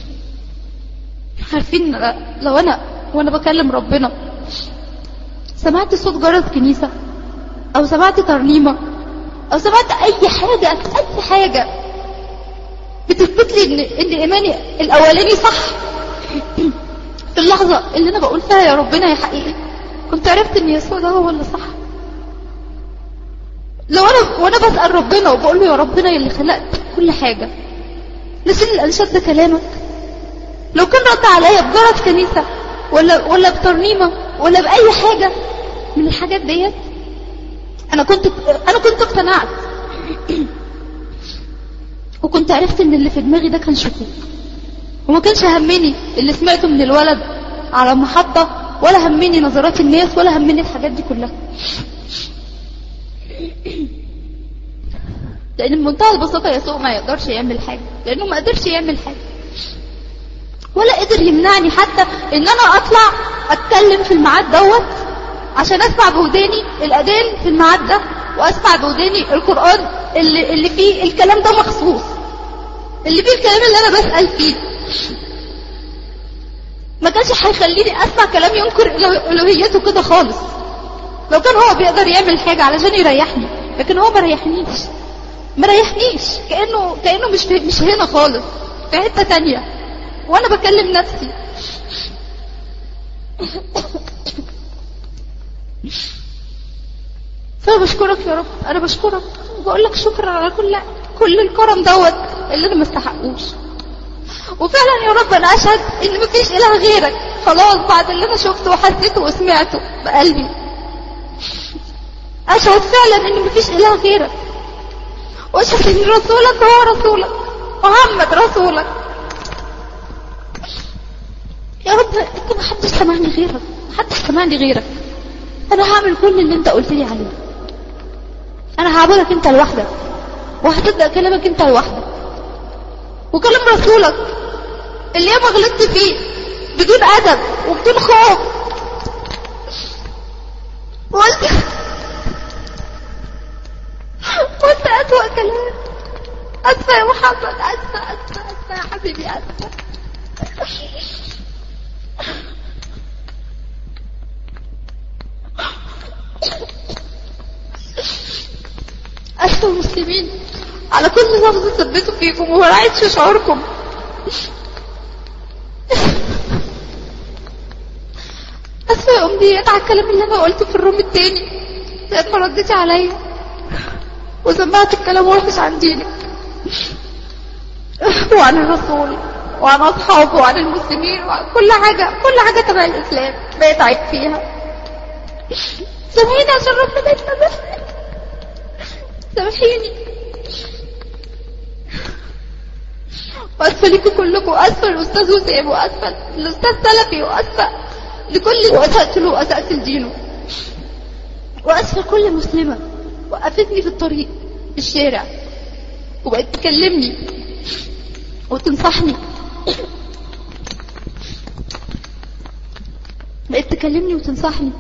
C: عارفين لو وانا بكلم ربنا سمعت صوت جرس كنيسه او سمعت ترنيمه او سمعت اي حاجه بتثبت لي ان ايماني الاولاني صح، في اللحظه اللي انا بقول فيها يا ربنا يا حقيقي، كنت عرفت ان يسوع ده هو اللي صح. لو وانا بسأل ربنا وبقول له يا ربنا يلي خلقت كل حاجه، نسيت الانشاد ده كلامك، لو كان رد عليا بجرس كنيسه ولا بترنيمة ولا بأي حاجة من الحاجات ديت، أنا كنت اقتنعت وكنت عرفت إن اللي في دماغي ده كان شكوك، وما كانش همني اللي سمعته من الولد على محطة، ولا همني نظرات الناس، ولا همني الحاجات دي كلها. لأن بمنتهى البساطة يسوع ما يقدرش يعمل حاجة، لأنه ما قدرش يعمل حاجة، ولا قدر يمنعني حتى إن أنا أطلع أتكلم في الميعاد دوت عشان أسمع بوداني الأذان في الميعاد ده، وأسمع بوداني القرآن اللي فيه الكلام ده مخصوص، اللي فيه الكلام اللي أنا بسأل فيه. ما كانش هيخليني أسمع كلام ينكر ألوهيته كده خالص. لو كان هو بيقدر يعمل حاجة علشان يريحني، لكن هو ما ريحنيش، كأنه مش هنا خالص، في حتة تانية، وأنا بكلم نفسي. فبشكرك يا رب، أنا بشكرك وبقول لك شكرا على كل الكرم دوت اللي أنا ما استحقوش. وفعلا يا رب أنا أشهد إن مفيش إله غيرك، خلاص بعد اللي أنا شفته وحسيته وسمعته بقلبي، أشهد فعلا إن مفيش إله غيرك، وأشهد إن رسولك هو رسولك، محمد رسولك. يا رب أنت محدش سمعني غيرك، أنا هعمل كل اللي أنت قلت لي عليه، أنا هعبدك أنت لوحدك، وهتصدق كلامك أنت لوحدك، وكلام رسولك اللي ياما غلطت فيه بدون أدب وبدون خوف، قلت أسوأ كلام. أسفة يا محمد، أسفة يا حبيبي، أسفة. أسفة المسلمين على كل لفظ ثبته فيكم وما راعيتش شعوركم. أسفة يا أمنيات على الكلام اللي أنا قلته في الروم التاني لما رديتي عليا وسمعت الكلام وحش عن دينك وعن الرسول وعن أصحابه وعن المسلمين وعن كل حاجة تبع الإسلام بقيت عيب فيها. سامحيني عشان ربنا يسامحني، سامحيني. وأسفة ليكم كلكم، وأسفة الأستاذ وسام، وأسفة الأستاذ سلفي، وأسفة لكل وأسأت له وأسأت لدينه، وأسفة كل مسلمة وقفتني في الطريق في الشارع وبقت تكلمني وتنصحني، بقت تكلمني وتنصحني،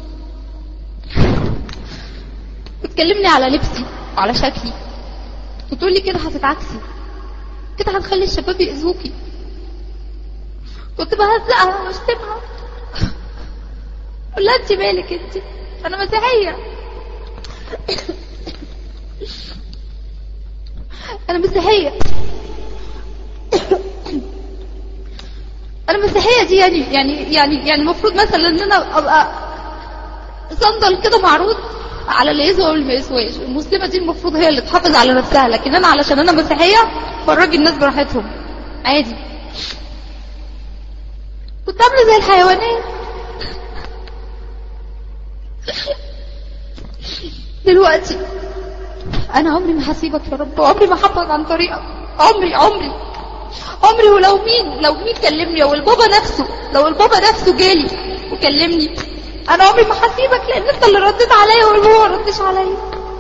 C: وتكلمني على لبسي وعلى شكلي، وتقولي كده هتتعكسي، كده هتخلي الشباب يأذوكي. كنت بهزقها واشتمها، قول لها انت مالك، انت انا مسيحية، انا مسيحية، انا مسيحية دي يعني المفروض مثلا ان انا ابقى صندل كده معروض على اللي يسوى واللي ما يسواش. المسلمة دي المفروض هي اللي تحافظ على نفسها، لكن انا علشان انا مسيحية فرجي الناس براحتهم عادي. كنت عاملة زي الحيوانات. دلوقتي انا عمري ما هسيبك يا رب، وعمري ما هبعد عن طريقك، عمري. ولو مين كلمني، لو البابا نفسه جالي وكلمني، انا عمري ما هسيبك، لان انت اللي رديت عليا والهو ما ردش عليا.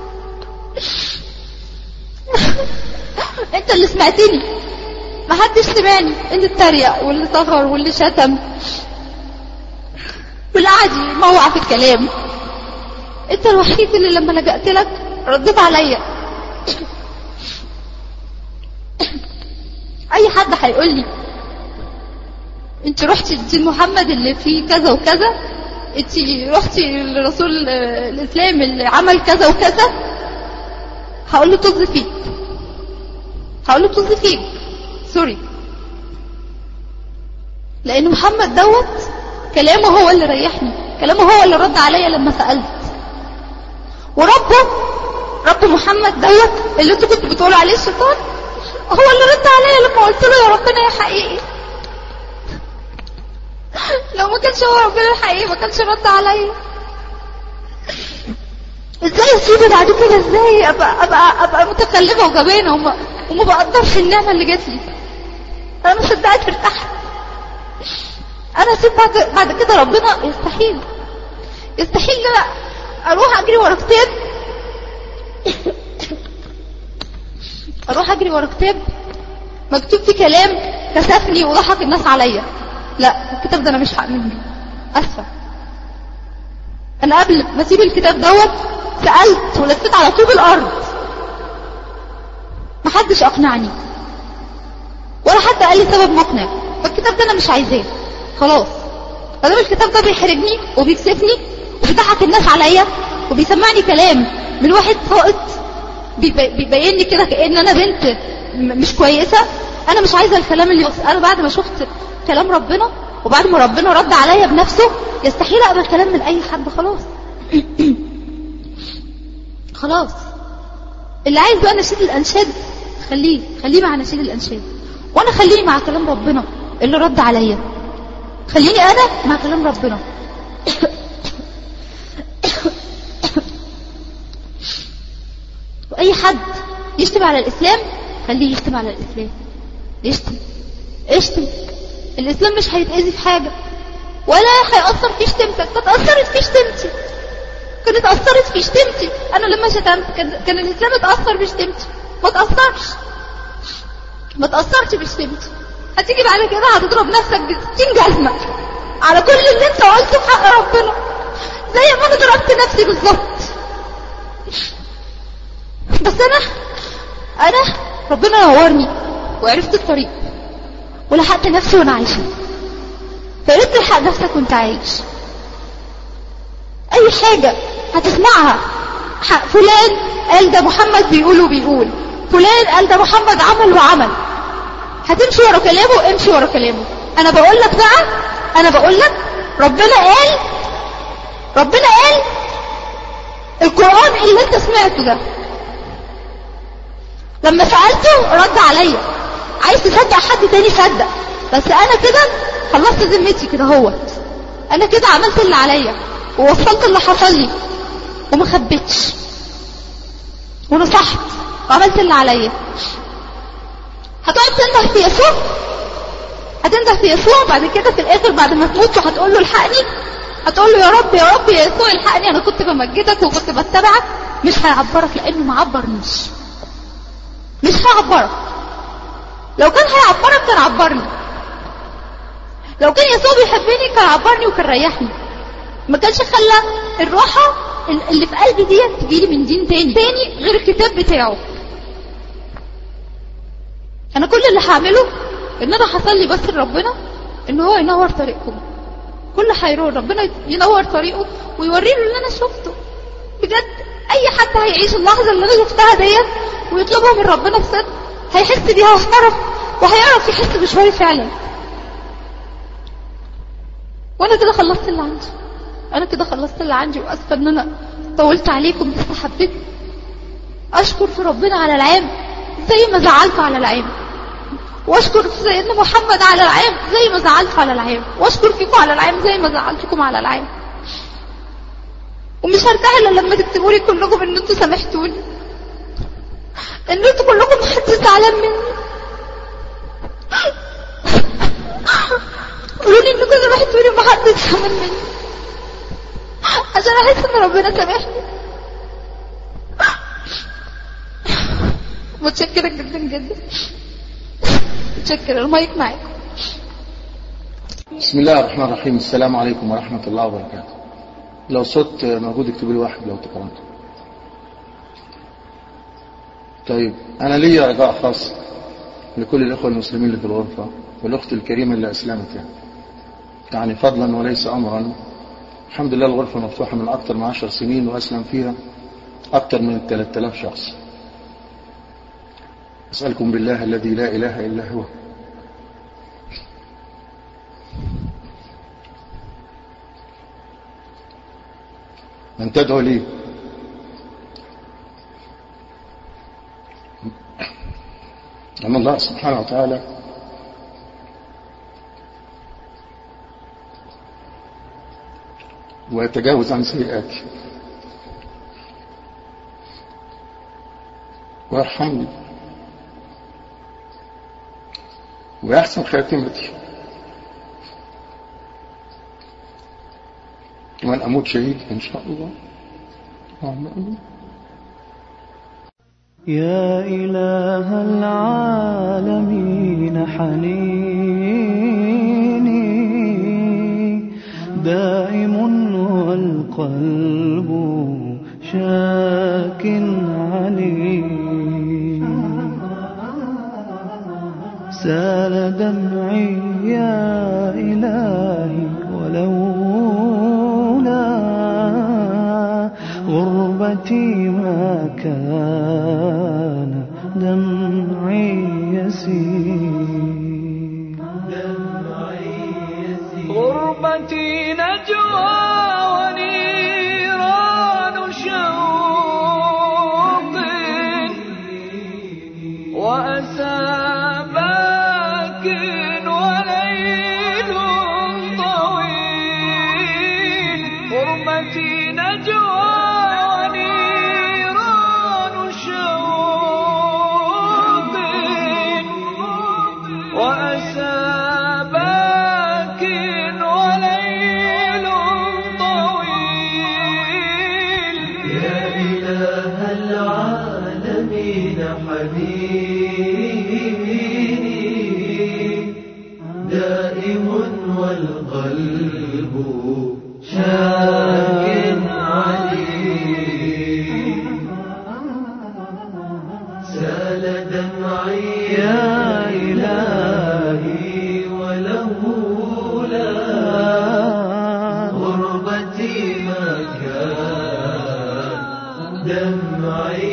C: انت اللي سمعتني، ما حدش سمعني، اللي اتريق واللي صغر واللي شتم واللي قعد يموع في الكلام. انت الوحيد اللي لما لجأت لك رديت عليا. اي حد هيقول لي انت رحتي لدين محمد اللي فيه كذا وكذا، انت رحتي لرسول الاسلام اللي عمل كذا وكذا، هقول له طز فيك، سوري، لان محمد دوت كلامه هو اللي ريحني، كلامه هو اللي رد عليا لما سألت. رب محمد دوت اللي انتوا كنتوا بتقولوا عليه الشيطان هو اللي رد عليا لما قلت له يا ربنا يا حقيقي. لو ما كانش هو ربنا الحقيقي ما كانش رد عليا. ازاي اسيبه بعد كده؟ ازاي ابقى متكلمه وجبانه وما بقدرش النعمه اللي جات لي؟ انا ما صدقت ارتحت. انا اسيب بعد كده ربنا؟ يستحيل. يستحيل ان انا اروح اجري ورا كتاب اروح اجري ورا كتاب مكتوب فيه كلام كسفني وضحك الناس عليا. لا، الكتاب ده انا مش هأمن بيه. اسفه. انا قبل ما اسيب الكتاب دوت سألت ولفيت على طوب الارض، محدش اقنعني ولا حتى قال لي سبب مقنع. فالكتاب ده انا مش عايزاه خلاص. فدام الكتاب ده بيحرجني وبيكسفني وبيضحك الناس عليا وبيسمعني كلام من واحد ساقط بيبين لي كده كأن انا بنت مش كويسة، انا مش عايزة الكلام اللي انا بعد ما شفت كلام ربنا وبعد ما ربنا رد عليا بنفسه يستحيل اقبل كلام من اي حد. خلاص. خلاص. اللي عايز بقى نشيد الانشاد خليه مع نشيد الانشاد، وانا خليني مع كلام ربنا اللي رد عليا. خليني انا مع كلام ربنا. واي حد يشتم على الاسلام خليه يشتم على الاسلام. اشتم. الاسلام مش هيتأذي في حاجة ولا هيأثر في شتمتك. اتأثرت في شتمتي. انا لما شتمت كان الاسلام اتأثر بشتمتي؟ ما تأثرش بشتمتي. هتيجي بعد كده هتضرب نفسك ب60 جزمة على كل اللي انت قلته في حق ربنا زي ما انا ضربت نفسي بالظبط. بس انا ربنا نورني وعرفت الطريق ولحقت نفسي وانا عايشة. فقلت تلحق نفسك وانت عايش. اي حاجة هتسمعها فلان قال ده محمد بيقول فلان قال ده محمد عمل هتمشي ورا كلامه. امشي ورا كلامه. انا بقول لك ربنا قال القرآن اللي انت سمعته ده. لما سألته رد عليا. عايز تصدق حد تاني صدق، بس انا كده خلصت ذمتي كده هوت. انا كده عملت اللي عليا ووصلت اللي حصل لي وما خبيتش ونصحت وعملت اللي عليا. هتقعد تنده في يسوع بعد كده في الاخر بعد ما تموت وهتقول له الحقني. هتقول له يا رب يا يسوع الحقني، انا كنت بمجدك وكنت بتبعك. مش هيعبرك لانه ما عبرنيش. مش هيعبرك. لو كان هيعبرك كان عبرني. لو كان يسوع بيحبني كان عبرني وكان ريحني. ما كانش خلى الراحة اللي في قلبي ديت تجيلي من دين تاني غير الكتاب بتاعه. انا كل اللي هعمله ان انا هصلي بس لربنا ان هو ينور طريقكم. كل حيران ربنا ينور طريقه ويوريله اللي انا شفته. بجد اي حد هيعيش اللحظة اللي انا شفتها ديت ويطلبها من ربنا بصدق هيحس بيها وهيعرف يحس بشوية فعلا. وانا كده خلصت اللي عندي. واسفة ان انا طولت عليكم بس حبيت اشكر في ربنا على العام زي ما زعلت على العام، واشكر في سيدنا محمد على العام زي ما زعلت على العام، واشكر فيكم على العام زي ما زعلتكم على العام. ومش هرتاح الا لما تكتبوا لي كلكم ان انتوا سامحتوني، ان انتوا كلكم محدش زعلان مني. قولوا لي انكم سامحتوني ومحدش زعلان مني عشان احس ان ربنا سامحني. متشكرة جدا جدا. متشكرة. المايك معاكم.
B: بسم الله الرحمن الرحيم. السلام عليكم ورحمة الله وبركاته. لو صوت موجود اكتبوا لي واحد لو تكرمتوا. طيب أنا لي رجاء خاص لكل الإخوة المسلمين اللي في الغرفة والأخت الكريمة اللي أسلمت يعني فضلا وليس أمرا. الحمد لله الغرفة مفتوحة من أكثر من 10 سنين وأسلم فيها أكثر من 3000 شخص. أسألكم بالله الذي لا إله إلا هو أن تدعو لي أن الله سبحانه وتعالى ويتجاوز عن سيئاتي ويرحمني ويحسن خاتمتي، وأن أموت شهيد إن شاء الله.
D: يا إله العالمين حنيني دائم والقلب شاك عليم، سال دمعي يا إلهي ولولا غربتي ما كان دمعي يسير،
E: غربتي نجوى ونيران شوق وأسى باك وليل طويل، غربتي نجوى ونيران شوق وأسى باك وليل طويل.
D: يا إله العالمين حنيني دائم والقلب شاك عليم، سال دمعي يا إلهي ولولا غربتي ما كان دمعي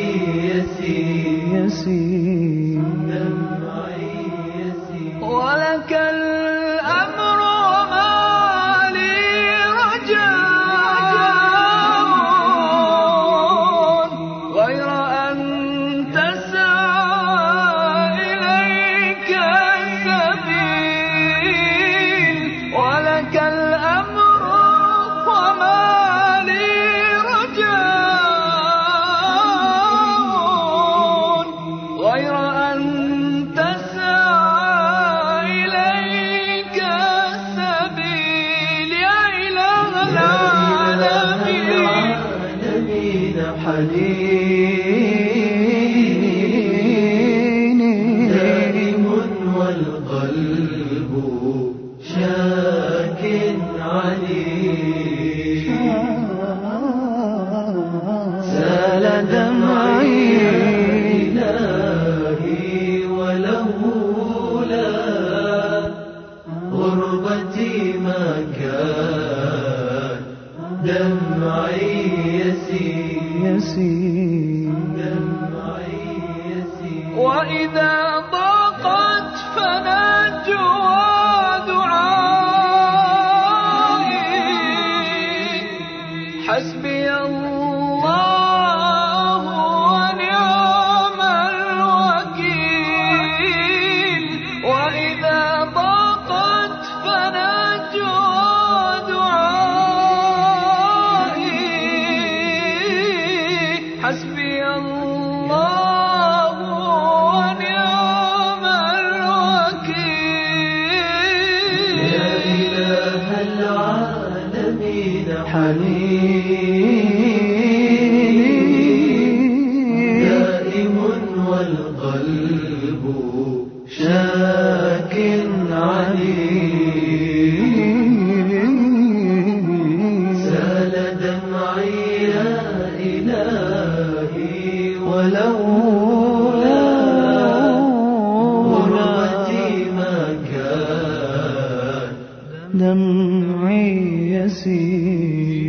D: يسير، دمعي يسير.
E: ولك الأمر وما لي رجاء غير أن تسعى إليك السبيل، ولك الأمر وما لي رجاء غير أن تسعى إليك السبيل. يا إله العالمين
D: حنيني دائم والقلب شاك عليم، سال دمعي يا إلهي ولولا غربتي ما كان دمعي يسير، دمعي يسير.
E: وإذا ضاقت فنجوى دعائي حسبي الله ونعم الوكيل، وإذا ضاقت فنجوى دعائي حسبي الله ونعم الوكيل.
D: يا إله العالمين حنيني دائم والقلب شاك عليم، سال دمعي يا إلهي ولولا غربتي ما كان دمعي يسير.